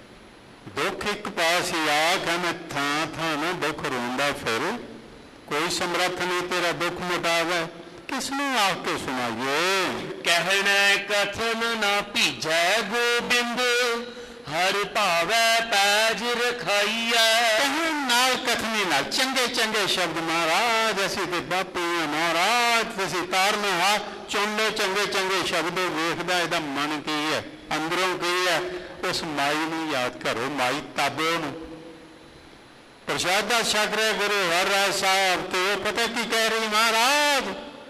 दुख एक पास ही आख है, मैं थां थां ना दुख रोंदा फिर कोई समर्थ नहीं तेरा दुख मिटावे। किसने आके सुनाइए? कहने कथन ना भीजै गोबिंद, हर भावै पैज रखाइए। कहन नाल कथनी नाल चंगे चंगे शब्द, महाराज असी ते बापू हैं, महाराज असी तारने हाथ चुनले चंगे चंगे शब्द। वेखदा इहदा मन की है, अंदरों की है। उस माई नूं याद करो, माई ताबे नूं प्रसादा छक रहे गुरु हर राय साहब, तो वो पता की कह रही, महाराज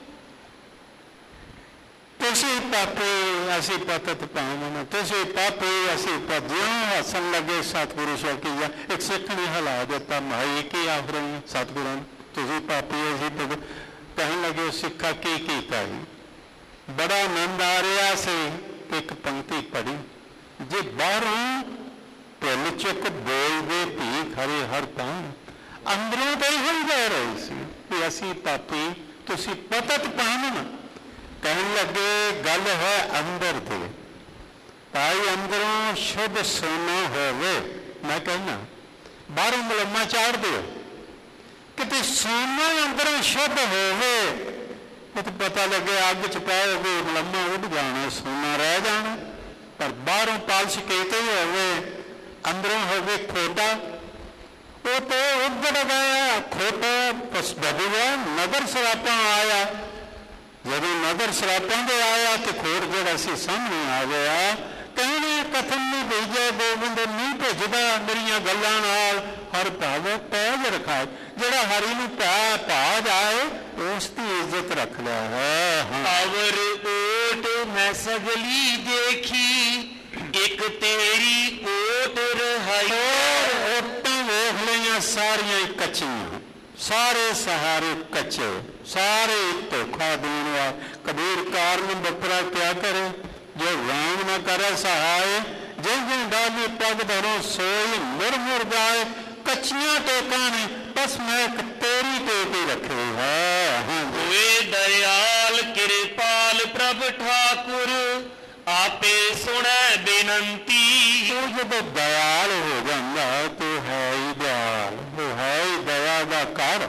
तुसी पापे असी पतत पावन, तुसी पापे असी पद्यों। हसन लगे सतगुरु शौकीया। एक सिख ने हिला दिता, माई की आख रही है सतगुरु ने, तुसी पापे असी पद। कहन लगे सिखा की कीता ही? बड़ा आनंद आ रहा से। एक पंक्ति पढ़ी, जे बाहरों ढिल चुक बोलते भी खरे हर पान, अंदरों तो ही कह रहे सी कि असी पापी तुसी पतत पावन। कहन लगे गल है अंदर दे, भाई अंदरों शुद्ध सोना होवे। मैं कहना बाहरों मलम्मा चाड़ दो, किते सोना अंदरों शुद्ध होवे तो पता लगे अग च पाओगे मलम्मा उड़ जाना, सोना रह जाना। पर बाहरों पालश कहते ही होवे, अंदरों होवे खोटा, वो तो उधड़ गया। खोटा बस डब गया। नगर सरापा आया, जब नगर सरापा दे आया तो खोट जरा सी सामने आ गया। कहने कथन नहीं भेजा गोबिंद, नहीं भेजदा मेरिया गल्लां नाल हर भावे पैज रखा। जड़ा हरी नूं पै पा जाए उसकी इज्जत रख लिया है। हाँ। अवर ओट मैं सगली देखी, एक तेरी ओट रहाई। ओटां वेख लिया सारियां कच्चियां, सारे सहारे कच्चे, सारे धोखा देने वाले। कबीर कारण बकरा क्या करे, जो राम न करे सहाय। जिस डाली पग धरो सोई मुर मुर जाए। कच्चियां टेका ने बस मैं तेरी टेक ही रखी है। हाँ वे दयाल कृपाल प्रभ ठाकुर, आपे सुने बेनंती। तो जब दयाल हो जाता तो है ही दयाल, वो है ही दया का घर,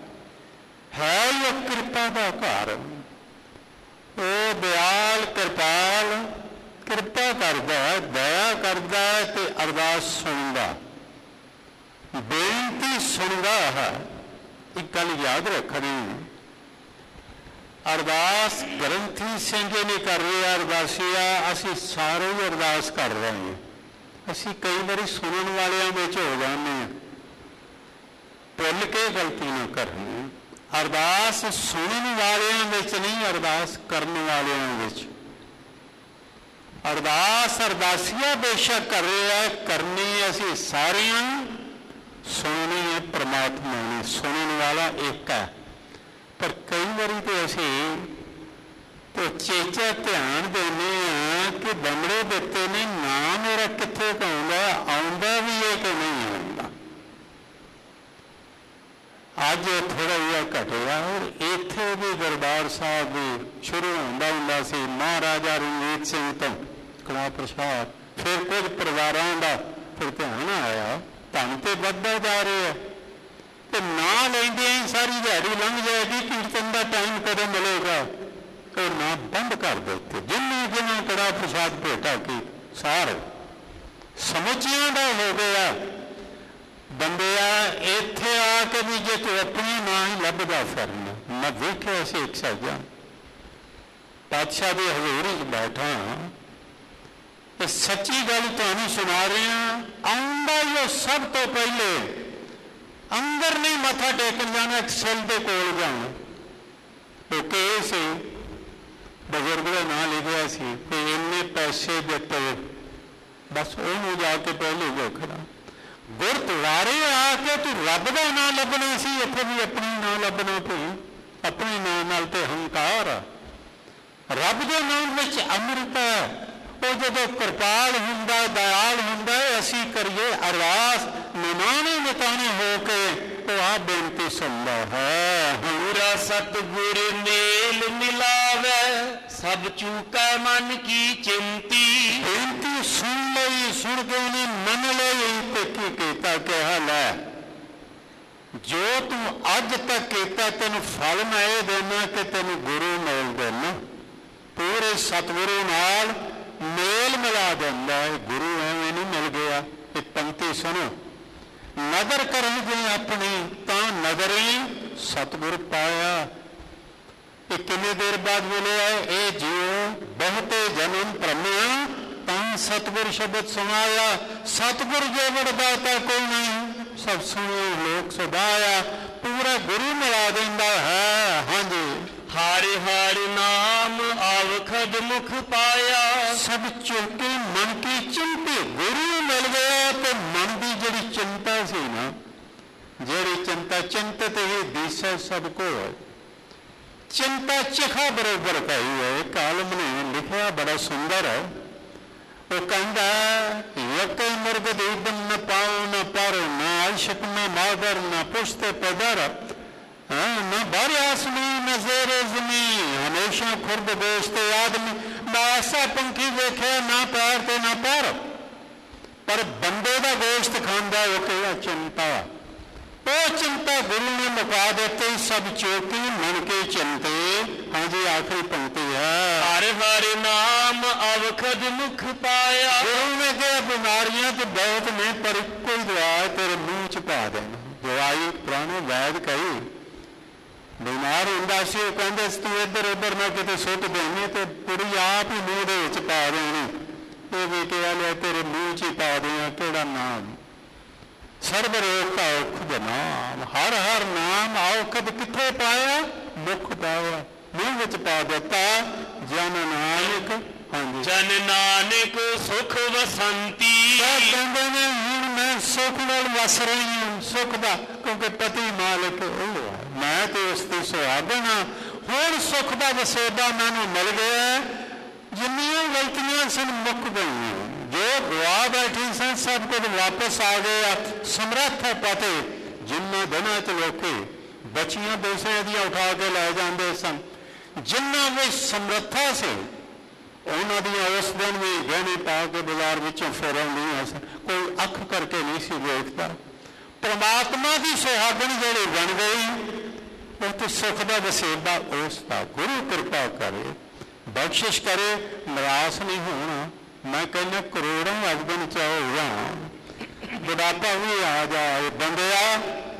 है ही कृपा का घर। वो दयाल कृपाल कृपा करता है, दया करता है तो अरदास सुनता, बेनती सुनता है। एक गल याद रखनी, अरदास ग्रंथी ਸਿੰਘ नहीं कर रहे, अरदासिया असी सारे ही अरदास कर रहे हैं। असी कई बार सुनने वालियां विच हो जाते हैं, भुल के गलती ना करनी। अरदास सुनने वालियां विच नहीं, अरदास करने वालियां विच। अरदास अरदासिया बेशक कर रहे हैं, करनी असी सारियां, सुननी है परमात्मा ने। सुनने वाला एक है, पर कई बारी तो असी तो चेचा ध्यान देने कि बमड़े दिते ने ना मेरा कितने का आउंदा, आउंदा भी है कि नहीं आउंदा। ਅੱਜ ਥੋੜ੍ਹਾ ਜਿਹਾ ਘਟਿਆ। ਔਰ ਇੱਥੇ ਵੀ ਦਰਬਾਰ ਸਾਹਿਬ ਵੀ ਸ਼ੁਰੂ ਹੁੰਦਾ ਹੁੰਦਾ ਸੀ ਮਹਾਰਾਜਾ ਰਣਜੀਤ ਸਿੰਘ ਤੋਂ ਕਲਾ ਪ੍ਰਸਾਦ, ਫਿਰ ਕੁਝ ਪਰਿਵਾਰਾਂ ਦਾ ਫਿਰ ਧਿਆਨ ਆਇਆ ਧਨ ਤੇ ਵੱਧਦਾ ਜਾ ਰਿਹਾ ਤੇ ਨਾਂ ਲੈਂਦੇ ਹੀ ਸਾਰੀ ਦਿਹਾੜੀ ਲੰਘ ਜਾਏਗੀ, ਕੀਰਤਨ ਦਾ ਟਾਈਮ ਕਦੋਂ ਮਿਲੇਗਾ? ਉਹ ਨਾਂ ਬੰਦ ਕਰ ਦਿੱਤੇ। ਜਿੰਨੇ ਜਿੰਨਾ ਕੜਾ ਪ੍ਰਸਾਦ ਭੇਟਾ ਕੀ ਸਾਰੇ ਸਮੁੱਚਿਆਂ ਦਾ ਹੋ ਗਿਆ। ਬੰਦਿਆ ਇੱਥੇ ਆ ਕੇ ਵੀ ਜੇ ਤੂੰ ਆਪਣੀ ਨਾਂ ਹੀ ਲੱਭਦਾ ਫਿਰਨਾ। ਮੈਂ ਵੇਖਿਆ ਸੀ ਇੱਕ ਸੱਜਣ ਪਾਤਸ਼ਾਹ ਦੇ ਹਜ਼ੂਰੀ 'ਚ ਬੈਠਾ ਤੇ ਸੱਚੀ ਗੱਲ ਤੁਹਾਨੂੰ ਸੁਣਾ ਰਿਹਾ। ਆਉਂਦਾ ਹੀ ਉਹ ਸਭ ਤੋਂ ਪਹਿਲੇ ਅੰਦਰ ਨਹੀਂ ਮੱਥਾ ਟੇਕਣ ਜਾਣਾ, ਇੱਕ ਸਿਲ ਦੇ ਕੋਲ ਜਾਣਾ। ਉਹ ਕਹੇ ਸੀ ਬਜ਼ੁਰਗ ਦਾ ਨਾਂ ਲਿਖਿਆ ਸੀ ਤੇ ਇੰਨੇ ਪੈਸੇ ਦਿੱਤੇ, ਬਸ ਉਹਨੂੰ ਜਾ ਕੇ ਪਹਿਲੇ ਵੇਖਣਾ। ਗੁਰਦੁਆਰੇ ਆ ਕੇ ਤੂੰ ਰੱਬ ਦਾ ਨਾਂ ਲੱਭਣਾ ਸੀ, ਇੱਥੇ ਵੀ ਆਪਣੀ ਨਾਂ ਲੱਭਣਾ ਪਈ। ਆਪਣੇ ਨਾਂ ਨਾਲ ਤੇ ਹੰਕਾਰ ਆ। ਰੱਬ ਦੇ ਨਾਮ ਵਿੱਚ ਅੰਮ੍ਰਿਤ ਹੈ। ਉਹ ਜਦੋਂ ਕਿਰਪਾਲ ਹੁੰਦਾ ਦਇਆਲ ਹੁੰਦਾ ਅਸੀਂ ਕਰੀਏ ਅਰਦਾਸ ਨਿਮਾਣੇ ਨਿਤਾਣੇ ਹੋ ਕੇ ਉਹ ਆ ਬੇਨਤੀ ਸੁਣਦਾ ਹੈ। ਪੂਰਾ ਸਤਿਗੁਰ ਮੇਲ ਮਿਲਾਵੇ ਸਭ ਚੂਕਾ ਮਨ ਕੀ ਚਿੰਤੀ। ਬੇਨਤੀ ਸੁਣ ਲਈ, ਸੁਣ ਕੇ ਉਹਨੇ ਮੰਨ ਲਈ ਤੇ ਕੀ ਕੀਤਾ ਕਿਹਾ ਲੈ ਜੋ ਤੂੰ ਅੱਜ ਤੱਕ ਕੀਤਾ ਤੈਨੂੰ ਫਲ ਮੈਂ ਇਹ ਦੇਣਾ ਕਿ ਤੈਨੂੰ ਗੁਰੂ ਮਿਲ ਦੇਣਾ। ਪੂਰੇ ਸਤਿਗੁਰੂ ਨਾਲ ਮੇਲ ਮਿਲਾ ਦਿੰਦਾ ਹੈ। ਗੁਰੂ ਐਵੇਂ ਨਹੀਂ ਮਿਲ ਗਿਆ। ਇਹ ਪੰਕਤੀ ਸੁਣੋ, ਨਦਰ ਕਰਨ ਜੇ ਆਪਣੀ ਤਾਂ ਨਦਰੀ ਸਤਿਗੁਰ ਪਾਇਆ। ਇਹ ਕਿੰਨੇ ਦੇਰ ਬਾਅਦ ਮਿਲਿਆ? ਇਹ ਜਿਉ ਬਹੁਤੇ ਜਨਮ ਭਰਮਿਆ ਤਾਂ ਸਤਿਗੁਰ ਸ਼ਬਦ ਸੁਣਾਇਆ। ਸਤਿਗੁਰ ਜੇ ਵਡਦਾ ਤਾਂ ਕੋਈ ਨਹੀਂ, ਸਭ ਸੁਣਿਓ ਲੋਕ ਸੁਭਾਇਆ। ਪੂਰਾ ਗੁਰੂ ਮਿਲਾ ਦਿੰਦਾ ਹੈ। ਹਾਂਜੀ, ਹਰਿ ਹਰਿ ਨਾਮ ਆਵਖਦ ਮੁਖ ਪਾਇਆ। ਸਭ ਚੁੱਕੇ ਮਨ ਕੀ ਚਿੰਤੇ ਗੁਰੂ ਮਿਲ ਗਿਆ ਤੇ ਮਨ ਦੀ ਜਿਹੜੀ ਚਿੰਤਾ ਸੀ ਨਾ, ਜਿਹੜੀ ਚਿੰਤਾ ਚਿੰਤਤ ਹੀ ਦਿਸੈ ਸਭ ਕੋ ਚਿੰਤਾ ਚਿਖਾ ਬਰੋਬਰ ਕਹੀ ਹੈ। ਕਾਲਮ ਨੇ ਲਿਖਿਆ ਬੜਾ ਸੁੰਦਰ ਹੈ। ਉਹ ਕਹਿੰਦਾ ਯਕੇ ਮੁਰਗ ਦੀਬਨ ਨ ਪਾਉ ਨ ਪਰ ਨਾ ਆਸ਼ਕ ਨ ਮਾਦਰ ਨ ਪੁਸ਼ਤੇ ਪਦਰ न बारे आसमां न ज़ेरे ज़मीं हमेशा खुर्द गोश्त आदमी। मैं ऐसा पंखी वेख्या ना पैर ते ना पैर पर बंदे का गोश्त खांदा वो कहा चिंता। वो चिंता गुरु ने मुका देते सब चौकी मन के चिंते। हाँ जी, आखिरी पंक्ति है हर हर नाम अवखद मुख पाया। गुरु ने कहा बीमारियां तो बहुत ने पर कोई दवा तेरे मुंह च पा देना। दवाई पुराने वैद कही बीमार ਹੁੰਦਾ ਸੀ ਉਹ ਕਹਿੰਦੇ ਸੀ ਤੂੰ ਇੱਧਰ ਉੱਧਰ ਨਾ ਕਿਤੇ ਸੁੱਟ ਦੇਣੀ ਤੇ ਪੂਰੀ ਆਪ ਹੀ ਮੂੰਹ ਦੇ ਵਿੱਚ ਪਾ ਦੇਣੀ। ਇਹ ਵੀ ਕਿਹਾ ਲਿਆ ਤੇਰੇ ਮੂੰਹ 'ਚ ਹੀ ਪਾ ਦਿਆਂ। ਕਿਹੜਾ ਨਾਮ? ਸਰਬ ਰੋਗ ਦਾ ਔਖਦ ਨਾਮ। ਹਰ ਹਰ ਨਾਮ ਔਖਦ ਕਿੱਥੇ ਪਾਇਆ? ਮੁਖ ਪਾਇਆ, ਮੂੰਹ ਵਿੱਚ ਪਾ ਦਿੱਤਾ। ਜਨ ਨਾਨਕ, ਹਾਂਜੀ, ਜਨ ਨਾਨਕ ਸੁਖ ਵਸੰਤੀ। ਕਹਿੰਦੇ ਨੇ ਹੁਣ ਮੈਂ ਸੁਖ ਨਾਲ ਵਸ ਰਹੀ ਹਾਂ। ਸੁਖ ਦਾ ਕਿਉਂਕਿ ਪਤੀ ਮਾਲਕ ਉਹ ਹੈ, ਮੈਂ ਤੇ ਉਸ ਦੀ ਸੁਹਾਗਣ ਹਾਂ। ਹੁਣ ਸੁੱਖ ਦਾ ਵਸੇਬਾ ਮੈਨੂੰ ਮਿਲ ਗਿਆ। ਜਿੰਨੀਆਂ ਗਲਤੀਆਂ ਸਨ ਮੁੱਕ ਗਈਆਂ, ਜੋ ਗਵਾ ਬੈਠੀ ਸਨ ਸਭ ਕੁਝ ਵਾਪਸ ਆ ਗਿਆ। ਸਮਰੱਥ ਪਤੇ ਜਿੰਨਾਂ ਦਿਨਾਂ 'ਚ ਲੋਕੀ ਬੱਚੀਆਂ ਦੂਸਰੇ ਦੀਆਂ ਉਠਾ ਕੇ ਲੈ ਜਾਂਦੇ ਸਨ, ਜਿੰਨਾਂ ਵਿੱਚ ਸਮਰੱਥਾ ਸੀ ਉਹਨਾਂ ਦੀਆਂ ਉਸ ਦਿਨ ਵੀ ਗਹਿਣੇ ਪਾ ਕੇ ਬਾਜ਼ਾਰ ਵਿੱਚੋਂ ਫਿਰ ਆਉਂਦੀਆਂ ਸਨ। ਕੋਈ ਅੱਖ ਕਰਕੇ ਨਹੀਂ ਸੀ ਵੇਖਦਾ। ਪਰਮਾਤਮਾ ਦੀ ਸੁਹਾਗਣ ਜਿਹੜੀ ਬਣ ਗਈ ਉਹ ਤੇ ਸੁੱਖ ਦਾ ਵਸੇਬਾ ਉਸ ਦਾ। ਗੁਰੂ ਕਿਰਪਾ ਕਰੇ, ਬਖਸ਼ਿਸ਼ ਕਰੇ, ਨਿਰਾਸ਼ ਨਹੀਂ ਹੋਣਾ। ਮੈਂ ਕਹਿੰਦਾ ਕਰੋੜਾਂ ਅਜਗਨ ਚਾਹੋ ਜਾਂ ਬੁਢਾਪਾ ਵੀ ਆ ਜਾਏ ਬੰਦਿਆ,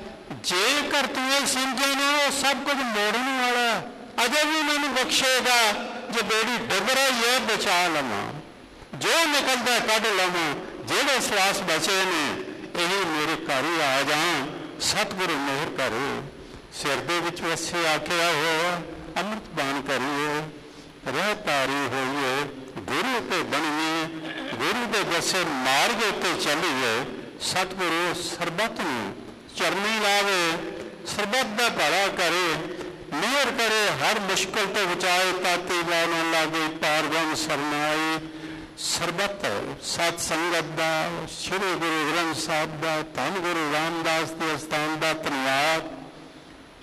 ਜੇਕਰ ਤੂੰ ਇਹ ਸਮਝੇ ਨਾ ਉਹ ਸਭ ਕੁਝ ਮੋੜਨ ਵਾਲਾ ਅਜੇ ਵੀ ਮੈਨੂੰ ਬਖਸ਼ੇਗਾ। ਜੇ ਬੇੜੀ ਡੁੱਬ ਰਹੀ ਹੈ ਬਚਾ ਲਵਾਂ, ਜੋ ਨਿਕਲਦਾ ਕੱਢ ਲਵਾਂ। ਜਿਹੜੇ ਸਵਾਸ ਬਚੇ ਨੇ ਇਹ ਮੇਰੇ ਘਰ ਹੀ ਆ ਜਾਣ। ਸਤਿਗੁਰੂ ਮਿਹਰ ਕਰੇ, ਸਿਰ ਦੇ ਵਿੱਚ ਵਸੇ ਆਖਿਆ ਹੋਇਆ ਅੰਮ੍ਰਿਤ ਬਾਣ ਕਰੀਏ, ਰਹਿ ਤਾਰੀ ਹੋਈਏ, ਗੁਰੂ ਤੇ ਬਣੀਏ, ਗੁਰੂ ਦੇ ਦੱਸੇ ਮਾਰਗ ਉੱਤੇ ਚੱਲੀਏ। ਸਤਿਗੁਰੂ ਸਰਬੱਤ ਨੂੰ ਚਰਨੀ ਲਾਵੇ, ਸਰਬੱਤ ਦਾ ਭਲਾ ਕਰੇ, ਮਿਹਰ ਕਰੇ, ਹਰ ਮੁਸ਼ਕਿਲ ਤੋਂ ਬਚਾਏ, ਤਾਤੀ ਲਾ ਨਾ ਲਾਗੇ, ਪਾਰਗਮ ਸਰਨਾਈ। ਸਰਬੱਤ ਸਤ ਸੰਗਤ ਦਾ, ਸ਼੍ਰੀ ਗੁਰੂ ਗ੍ਰੰਥ ਸਾਹਿਬ ਦਾ, ਧੰਨ ਗੁਰੂ ਰਾਮਦਾਸ ਦੇ ਅਸਥਾਨ ਦਾ ਧੰਨਵਾਦ।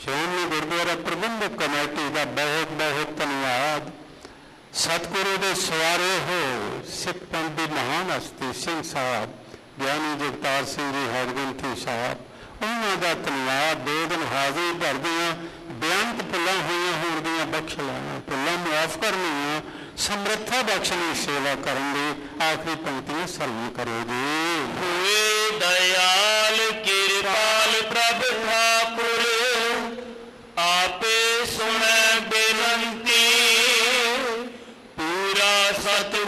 ਸ਼੍ਰੋਮਣੀ ਗੁਰਦੁਆਰਾ ਪ੍ਰਬੰਧਕ ਕਮੇਟੀ ਦਾ ਬਹੁਤ ਬਹੁਤ ਧੰਨਵਾਦ। ਸਤਿਗੁਰੂ ਦੇ ਸਵਾਰੇ ਹੋ ਸਿੱਖ ਪੰਥ ਦੀ ਮਹਾਨ ਹਸਤੀ ਸਿੰਘ ਸਾਹਿਬ ਗਿਆਨੀ ਜਗਤਾਰ ਸਿੰਘ ਜੀ ਹਰਗੋਬਿੰਦ ਸਾਹਿਬ, ਉਹਨਾਂ ਦਾ ਧੰਨਵਾਦ। ਦੋ ਦਿਨ ਹਾਜ਼ਰੀ ਭਰਦੀਆਂ, ਬੇਅੰਤ ਭੁੱਲਾਂ ਹੋਈਆਂ ਹੋਣਗੀਆਂ ਬਖਸ਼ ਲੈਣਾ, ਭੁੱਲਾਂ ਮੁਆਫ ਕਰਨੀਆਂ, ਸਮਰੱਥਾ ਬਖਸ਼ਣੀ ਸੇਵਾ ਕਰਨ ਦੀ। ਆਖਰੀ ਪੰਕਤੀਆਂ ਸਰਵਣ ਕਰੋ ਜੀ। ਹੋਏ ਦਇਆਲ ਕਿਰਪਾਲ ਪ੍ਰਭ ਠਾਕੁਰ, ਆਪੇ ਸੁਣੈ ਬੇਨੰਤੀ, ਪੂਰਾ ਸਤ